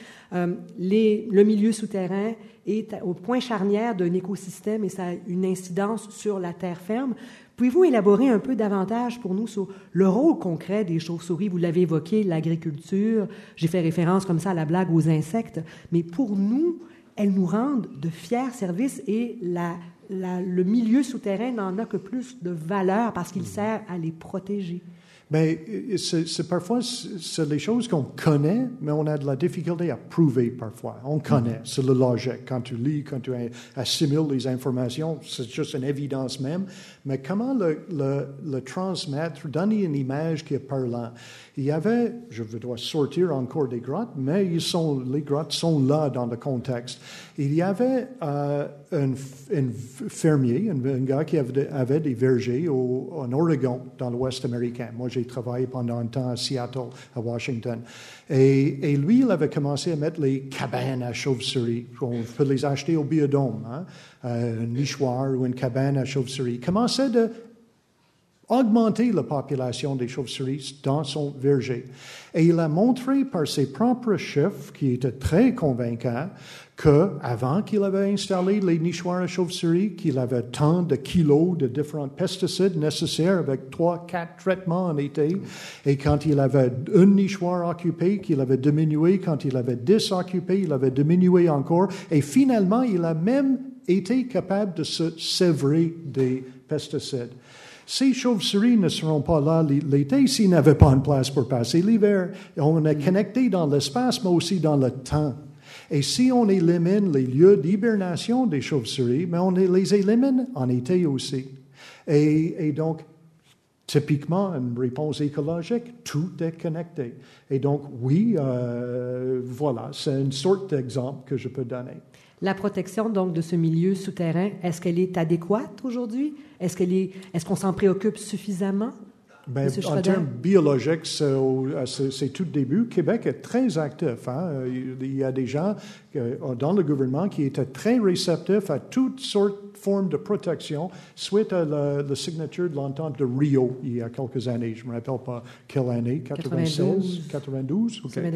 Le milieu souterrain est au point charnière d'un écosystème et ça a une incidence sur la terre ferme. Pouvez-vous élaborer un peu davantage pour nous sur le rôle concret des chauves-souris? Vous l'avez évoqué, l'agriculture, j'ai fait référence comme ça à la blague aux insectes, mais pour nous, elles nous rendent de fiers services et le milieu souterrain n'en a que plus de valeur parce qu'il sert à les protéger. Mais parfois, c'est les choses qu'on connaît, mais on a de la difficulté à prouver parfois. On connaît, c'est la logique. Quand tu lis, quand tu assimiles les informations, c'est juste une évidence même. Mais comment le transmettre, donner une image qui est parlante? Il y avait, je dois sortir encore des grottes, mais les grottes sont là dans le contexte. Il y avait un fermier, un gars qui avait des vergers en Oregon, dans l'Ouest américain. Moi, j'ai travaillé pendant un temps à Seattle, à Washington. Et lui, il avait commencé à mettre les cabanes à chauves-souris. On peut les acheter au biodôme, un nichoir ou une cabane à chauves-souris. Il commençait augmenter la population des chauves-souris dans son verger. Et il a montré par ses propres chiffres, qui étaient très convaincants, qu'avant qu'il avait installé les nichoirs à chauves-souris, qu'il avait tant de kilos de différents pesticides nécessaires avec 3-4 traitements en été. Et quand il avait un nichoir occupé, qu'il avait diminué. Quand il avait 10 occupés, il avait diminué encore. Et finalement, il a même été capable de se sévrer des pesticides. Ces chauves-souris ne seront pas là l'été s'ils n'avaient pas une place pour passer l'hiver. On est connecté dans l'espace, mais aussi dans le temps. Et si on élimine les lieux d'hibernation des chauves-souris, mais on les élimine en été aussi. Et donc, typiquement, une réponse écologique, tout est connecté. Et donc, oui, voilà, c'est une sorte d'exemple que je peux donner. La protection, donc, de ce milieu souterrain, est-ce qu'elle est adéquate aujourd'hui? Est-ce qu'on s'en préoccupe suffisamment? Ben, en termes biologiques, c'est tout début. Québec est très actif. Hein? Il y a des gens dans le gouvernement qui étaient très réceptifs à toutes sortes de formes de protection suite à la signature de l'entente de Rio il y a quelques années. Je ne me rappelle pas quelle année, 96, 92. Okay.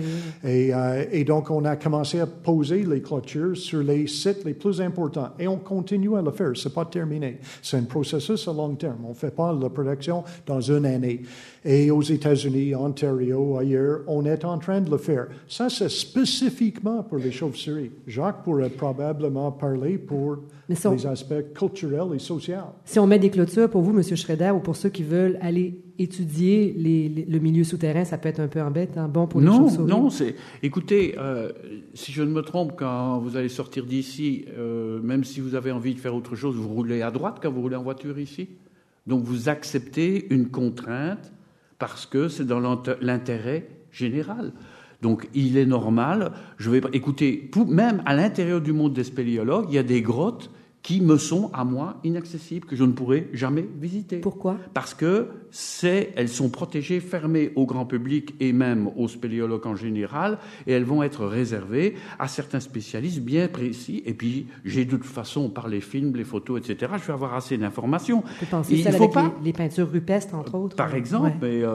Et donc, on a commencé à poser les clôtures sur les sites les plus importants. Et on continue à le faire. Ce n'est pas terminé. C'est un processus à long terme. On ne fait pas la protection dans une année. Et aux États-Unis, Ontario, ailleurs, on est en train de le faire. Ça, c'est spécifiquement pour les chauves-souris. Jacques pourrait probablement parler pour les aspects culturels et sociaux. Si on met des clôtures pour vous, M. Schroeder, ou pour ceux qui veulent aller étudier le milieu souterrain, ça peut être un peu embêtant, bon pour les chauves-souris. Non, écoutez, si je ne me trompe, quand vous allez sortir d'ici, même si vous avez envie de faire autre chose, vous roulez à droite quand vous roulez en voiture ici. Donc vous acceptez une contrainte parce que c'est dans l'intérêt général. Donc il est normal, écoutez, même à l'intérieur du monde des spéléologues, il y a des grottes qui me sont, à moi, inaccessibles, que je ne pourrai jamais visiter. Pourquoi? Parce que elles sont protégées, fermées au grand public et même aux spéléologues en général, et elles vont être réservées à certains spécialistes bien précis. Et puis, j'ai de toute façon, par les films, les photos, etc., je vais avoir assez d'informations. Vous pouvez penser celle avec les peintures rupestres, entre autres. Par exemple,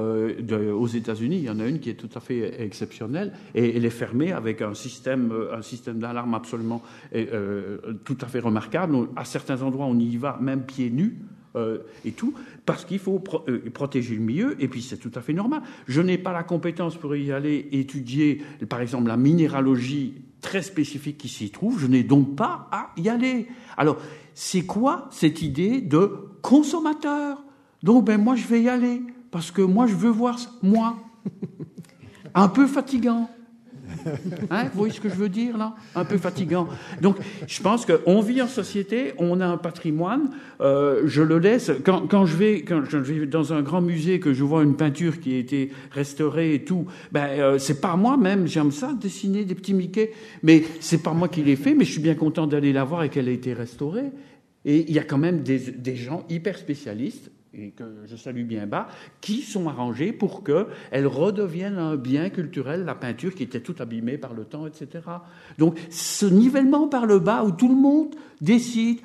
aux États-Unis, il y en a une qui est tout à fait exceptionnelle, et elle est fermée avec un système d'alarme absolument tout à fait remarquable. À certains endroits, on y va même pieds nus et tout, parce qu'il faut protéger le milieu, et puis c'est tout à fait normal. Je n'ai pas la compétence pour y aller étudier, par exemple, la minéralogie très spécifique qui s'y trouve, je n'ai donc pas à y aller. Alors, c'est quoi cette idée de consommateur? Donc, moi, je vais y aller, parce que moi, je veux voir ça, moi. Un peu fatigant. Hein, vous voyez ce que je veux dire, là? Un peu fatigant. Donc, je pense qu'on vit en société, on a un patrimoine, je le laisse. Quand je vais dans un grand musée, que je vois une peinture qui a été restaurée et tout, c'est pas moi-même, j'aime ça, dessiner des petits Mickey, mais c'est pas moi qui l'ai fait, mais je suis bien content d'aller la voir et qu'elle a été restaurée. Et il y a quand même des gens hyper spécialistes, et que je salue bien bas, qui sont arrangés pour qu'elle redevienne un bien culturel, la peinture qui était toute abîmée par le temps, etc. Donc, ce nivellement par le bas où tout le monde décide,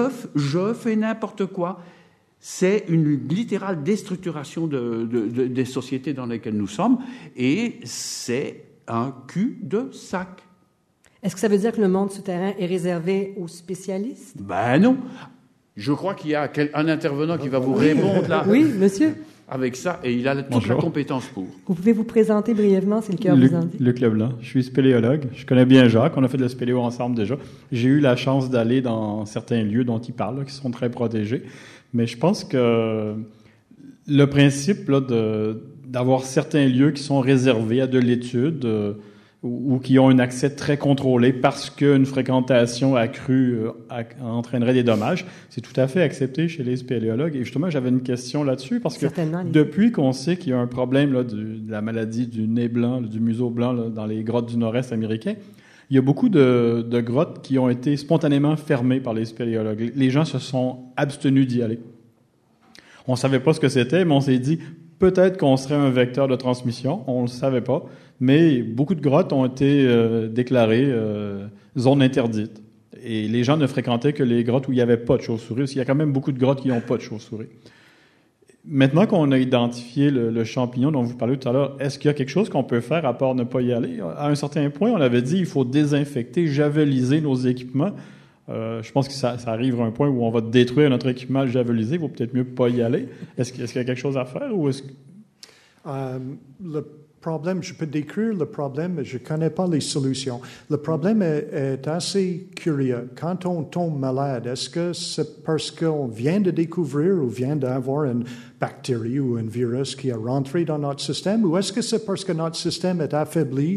je fais n'importe quoi, c'est une littérale déstructuration des sociétés dans lesquelles nous sommes, et c'est un cul-de-sac. Est-ce que ça veut dire que le monde souterrain est réservé aux spécialistes? Ben non. Je crois qu'il y a un intervenant qui va vous répondre là. Oui, monsieur. Avec ça, et il a toute la compétence pour. Vous pouvez vous présenter brièvement, si le cœur vous en dit. Luc Leblanc. Je suis spéléologue. Je connais bien Jacques. On a fait de la spéléo ensemble déjà. J'ai eu la chance d'aller dans certains lieux dont il parle, là, qui sont très protégés. Mais je pense que le principe là, d'avoir certains lieux qui sont réservés à de l'étude ou qui ont un accès très contrôlé parce qu'une fréquentation accrue entraînerait des dommages, c'est tout à fait accepté chez les spéléologues. Et justement, j'avais une question là-dessus parce que depuis qu'on sait qu'il y a un problème là, de la maladie du nez blanc, du museau blanc là, dans les grottes du nord-est américain, il y a beaucoup de grottes qui ont été spontanément fermées par les spéléologues. Les gens se sont abstenus d'y aller. On ne savait pas ce que c'était, mais on s'est dit peut-être qu'on serait un vecteur de transmission. On ne le savait pas. Mais beaucoup de grottes ont été déclarées zones interdites. Et les gens ne fréquentaient que les grottes où il n'y avait pas de chauves-souris, parce qu'il y a quand même beaucoup de grottes qui n'ont pas de chauves-souris. Maintenant qu'on a identifié le champignon dont vous parlez tout à l'heure, est-ce qu'il y a quelque chose qu'on peut faire à part ne pas y aller? À un certain point, on avait dit qu'il faut désinfecter, javeliser nos équipements. Je pense que ça arrive à un point où on va détruire notre équipement javelisé. Il vaut peut-être mieux pas y aller. Est-ce qu'il y a quelque chose à faire? Ou est-ce que... problème, je peux décrire le problème, mais je ne connais pas les solutions. Le problème est assez curieux. Quand on tombe malade, est-ce que c'est parce qu'on vient de découvrir ou vient d'avoir une bactérie ou un virus qui est rentré dans notre système, ou est-ce que c'est parce que notre système est affaibli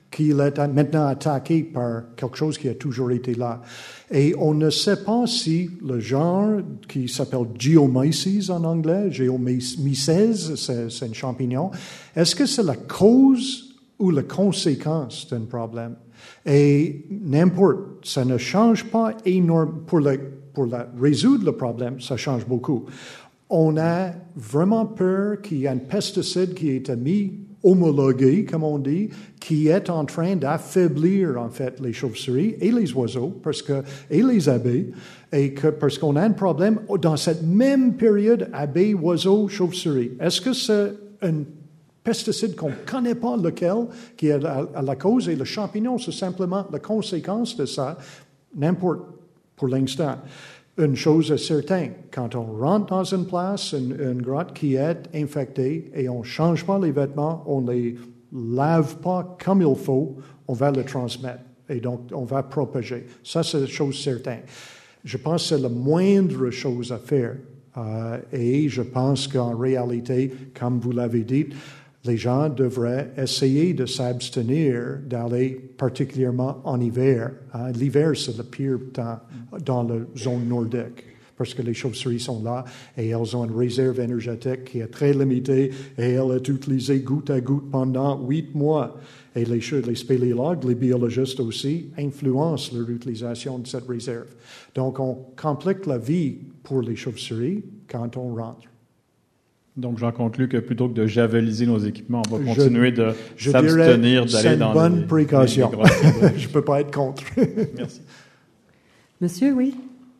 qu'il est maintenant attaqué par quelque chose qui a toujours été là. Et on ne sait pas si le genre qui s'appelle Geomyces en anglais, Geomyces, c'est un champignon, est-ce que c'est la cause ou la conséquence d'un problème? Et n'importe, ça ne change pas énormément. Pour résoudre le problème, ça change beaucoup. On a vraiment peur qu'il y ait un pesticide qui ait été mis homologué, comme on dit, qui est en train d'affaiblir, en fait, les chauves-souris et les oiseaux, et les abeilles, parce qu'on a un problème dans cette même période, abeilles, oiseaux, chauves-souris. Est-ce que c'est un pesticide qu'on ne connaît pas lequel qui est à la cause, et le champignon, c'est simplement la conséquence de ça, n'importe pour l'instant. Une chose est certaine, quand on rentre dans une place, une grotte qui est infectée, et on ne change pas les vêtements, on ne les lave pas comme il faut, on va le transmettre. Et donc, on va propager. Ça, c'est une chose certaine. Je pense que c'est la moindre chose à faire. Et je pense qu'en réalité, comme vous l'avez dit, les gens devraient essayer de s'abstenir d'aller particulièrement en hiver. L'hiver, c'est le pire temps dans la zone nordique parce que les chauves-souris sont là et elles ont une réserve énergétique qui est très limitée et elle est utilisée goutte à goutte pendant 8 mois. Et les spéléologues, les biologistes aussi, influencent leur utilisation de cette réserve. Donc, on complique la vie pour les chauves-souris quand on rentre. Donc, j'en conclus que plutôt que de javeliser nos équipements, on va continuer de s'abstenir d'aller dans c'est une bonne précaution. Je ne peux pas être contre. Merci. Monsieur, oui?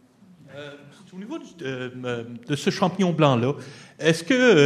Au niveau de ce champignon blanc-là, est-ce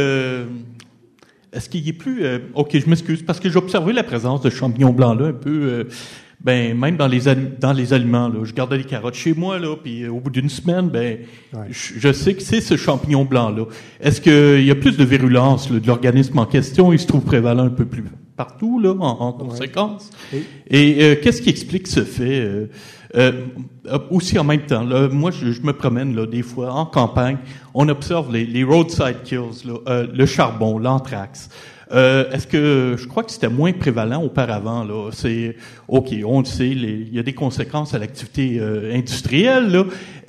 qu'il est plus... OK, je m'excuse, parce que j'ai observé la présence de champignon blanc-là un peu... même dans les aliments, là. Je gardais les carottes chez moi, là, puis au bout d'une semaine, je sais que c'est ce champignon blanc-là. Est-ce qu'il y a plus de virulence là, de l'organisme en question? Il se trouve prévalent un peu plus partout, là, en conséquence. Oui. Et qu'est-ce qui explique ce fait? Aussi en même temps, là, moi, je me promène là, des fois en campagne, on observe les roadside kills, là, le charbon, l'anthrax. Est-ce que je crois que c'était moins prévalent auparavant là? C'est OK, on le sait, il y a des conséquences à l'activité industrielle là.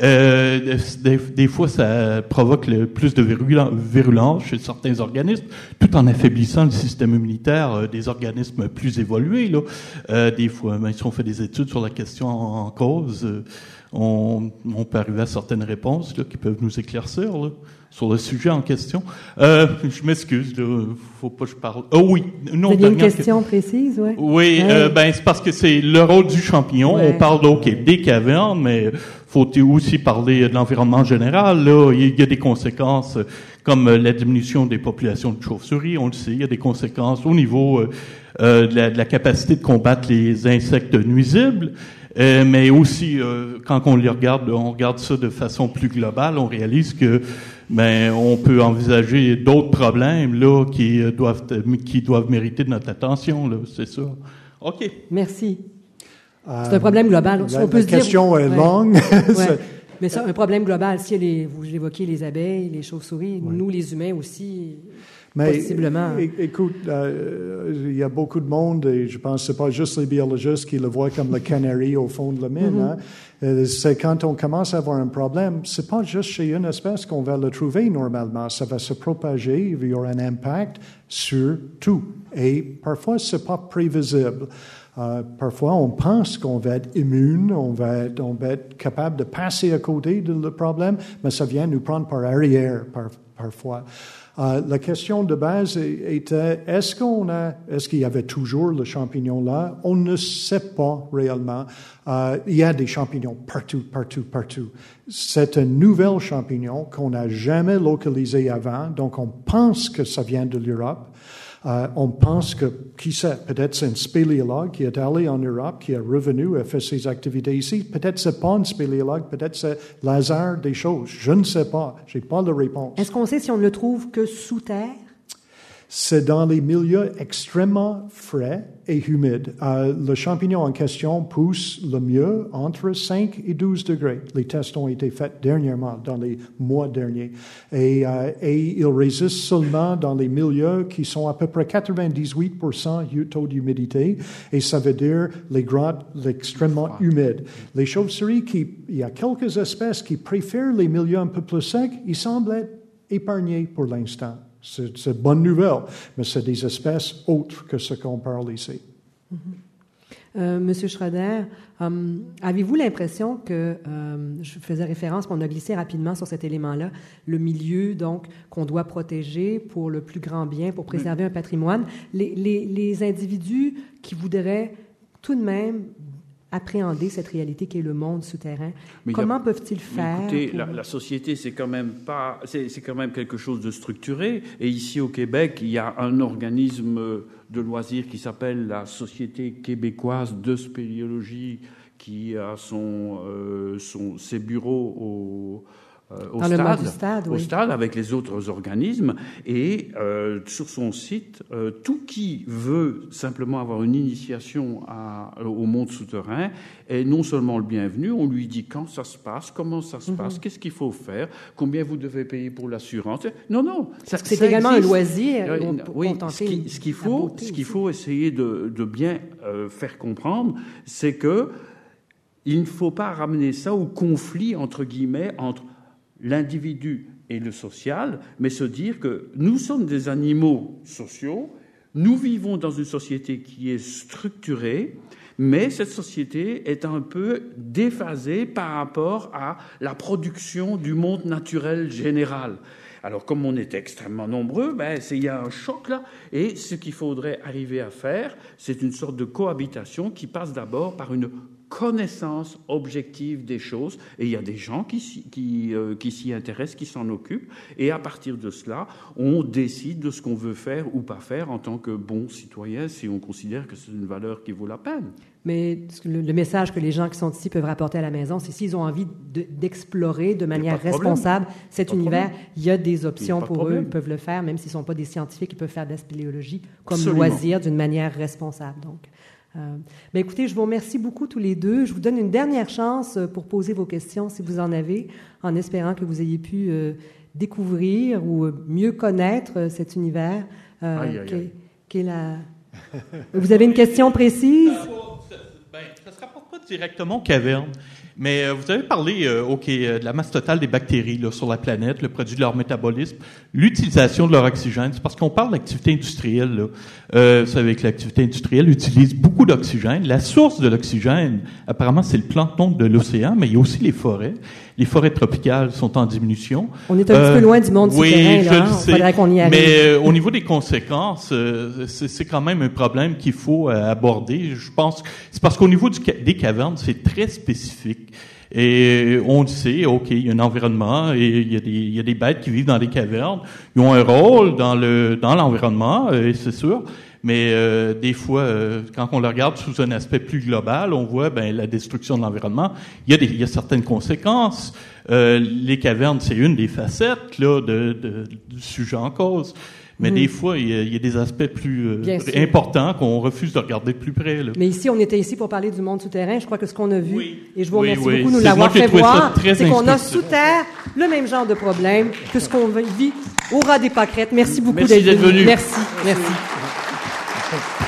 Des fois, ça provoque plus de virulence chez certains organismes, tout en affaiblissant le système immunitaire des organismes plus évolués là. Des fois, si on fait des études sur la question en cause, on peut arriver à certaines réponses là, qui peuvent nous éclaircir là, sur le sujet en question. Je m'excuse, là, faut pas que je parle. Oui, non. Vous avez une question précise, ouais? Oui, c'est parce que c'est le rôle du champignon. Ouais. On parle des cavernes, mais faut aussi parler de l'environnement général. Là, il y a des conséquences comme la diminution des populations de chauves-souris. On le sait, il y a des conséquences au niveau de la capacité de combattre les insectes nuisibles. Mais aussi, quand on regarde ça de façon plus globale, on réalise que on peut envisager d'autres problèmes là qui doivent mériter de notre attention là, c'est ça. OK. Merci. C'est un problème global. On peut se dire. La question est longue. Ouais. Mais ça, un problème global. Si vous évoquez les abeilles, les chauves-souris, nous les humains aussi. Mais possiblement. Écoute, il y a beaucoup de monde, et je pense que c'est pas juste les biologistes qui le voient comme le canari au fond de la mine. C'est quand on commence à avoir un problème, c'est pas juste chez une espèce qu'on va le trouver normalement. Ça va se propager, il y aura un impact sur tout. Et parfois, c'est pas prévisible. Parfois, on pense qu'on va être immune, on va être capable de passer à côté de le problème, mais ça vient nous prendre par arrière parfois. La question de base était, est-ce qu'il y avait toujours le champignon là? On ne sait pas réellement. Il y a des champignons partout. C'est un nouvel champignon qu'on n'a jamais localisé avant, donc on pense que ça vient de l'Europe. On pense que, qui sait, peut-être c'est un spéléologue qui est allé en Europe, qui est revenu et fait ses activités ici. Peut-être c'est pas un spéléologue, peut-être c'est l'hasard des choses. Je ne sais pas. J'ai pas de réponse. Est-ce qu'on sait si on ne le trouve que sous terre? C'est dans les milieux extrêmement frais et humides. Le champignon en question pousse le mieux entre 5 et 12 degrés. Les tests ont été faits dernièrement, dans les mois derniers. Et il résiste seulement dans les milieux qui sont à peu près 98% taux d'humidité. Et ça veut dire les grottes extrêmement humides. Les chauves-souris, il y a quelques espèces qui préfèrent les milieux un peu plus secs. Ils semblent être épargnés pour l'instant. C'est bonne nouvelle, mais c'est des espèces autres que ce qu'on parle ici. Monsieur Schroeder, avez-vous l'impression que, je faisais référence, on a glissé rapidement sur cet élément-là, le milieu donc qu'on doit protéger pour le plus grand bien, pour préserver un patrimoine, les individus qui voudraient tout de même appréhender cette réalité qui est le monde souterrain. Comment peuvent-ils faire? Écoutez, la société, c'est quand même quelque chose de structuré. Et ici au Québec, il y a un organisme de loisirs qui s'appelle la Société québécoise de spéléologie, qui a ses bureaux au stade avec les autres organismes, et sur son site, tout qui veut simplement avoir une initiation au monde souterrain est non seulement le bienvenu, on lui dit quand ça se passe, comment ça se passe, qu'est-ce qu'il faut faire, combien vous devez payer pour l'assurance. Non. C'est également un loisir. Oui, ce qu'il faut essayer de bien faire comprendre, c'est que il ne faut pas ramener ça au conflit, entre guillemets, entre l'individu et le social, mais se dire que nous sommes des animaux sociaux, nous vivons dans une société qui est structurée, mais cette société est un peu déphasée par rapport à la production du monde naturel général. Alors, comme on est extrêmement nombreux, il y a un choc là, et ce qu'il faudrait arriver à faire, c'est une sorte de cohabitation qui passe d'abord par une connaissance objective des choses, et il y a des gens qui s'y intéressent, qui s'en occupent, et à partir de cela, on décide de ce qu'on veut faire ou pas faire en tant que bon citoyen, si on considère que c'est une valeur qui vaut la peine. Mais le message que les gens qui sont ici peuvent rapporter à la maison, c'est s'ils ont envie d'explorer de manière responsable cet univers, il y a des options pour eux, ils peuvent le faire, même s'ils ne sont pas des scientifiques, ils peuvent faire de la spéléologie comme loisir d'une manière responsable. Donc, écoutez, je vous remercie beaucoup tous les deux. Je vous donne une dernière chance pour poser vos questions, si vous en avez, en espérant que vous ayez pu découvrir ou mieux connaître cet univers. Qu'est la... Vous avez une question précise? Ça ne se rapporte pas directement aux cavernes, mais vous avez parlé de la masse totale des bactéries là, sur la planète, le produit de leur métabolisme, l'utilisation de leur oxygène. C'est parce qu'on parle d'activité industrielle. Là. Vous savez que l'activité industrielle utilise beaucoup d'oxygène. La source de l'oxygène, apparemment, c'est le plancton de l'océan, mais il y a aussi les forêts. Les forêts tropicales sont en diminution. On est un petit peu loin du monde souterrain, là. Il faudrait qu'on y arrive. Mais au niveau des conséquences, c'est quand même un problème qu'il faut aborder. Je pense que c'est parce qu'au niveau des cavernes, c'est très spécifique. Et on le sait, OK, il y a un environnement et il y a des bêtes qui vivent dans les cavernes. Ils ont un rôle dans l'environnement, c'est sûr. Mais des fois, quand on le regarde sous un aspect plus global, on voit la destruction de l'environnement. Il y a certaines conséquences. Les cavernes, c'est une des facettes là du sujet en cause. Mais des fois, il y a des aspects plus importants qu'on refuse de regarder de plus près. Là. Mais ici, on était ici pour parler du monde souterrain. Je crois que ce qu'on a vu, et je vous remercie beaucoup de nous l'avoir fait voir, c'est qu'on a sous terre le même genre de problème que ce qu'on vit au ras des pâquerettes. Merci beaucoup d'être venu. Merci.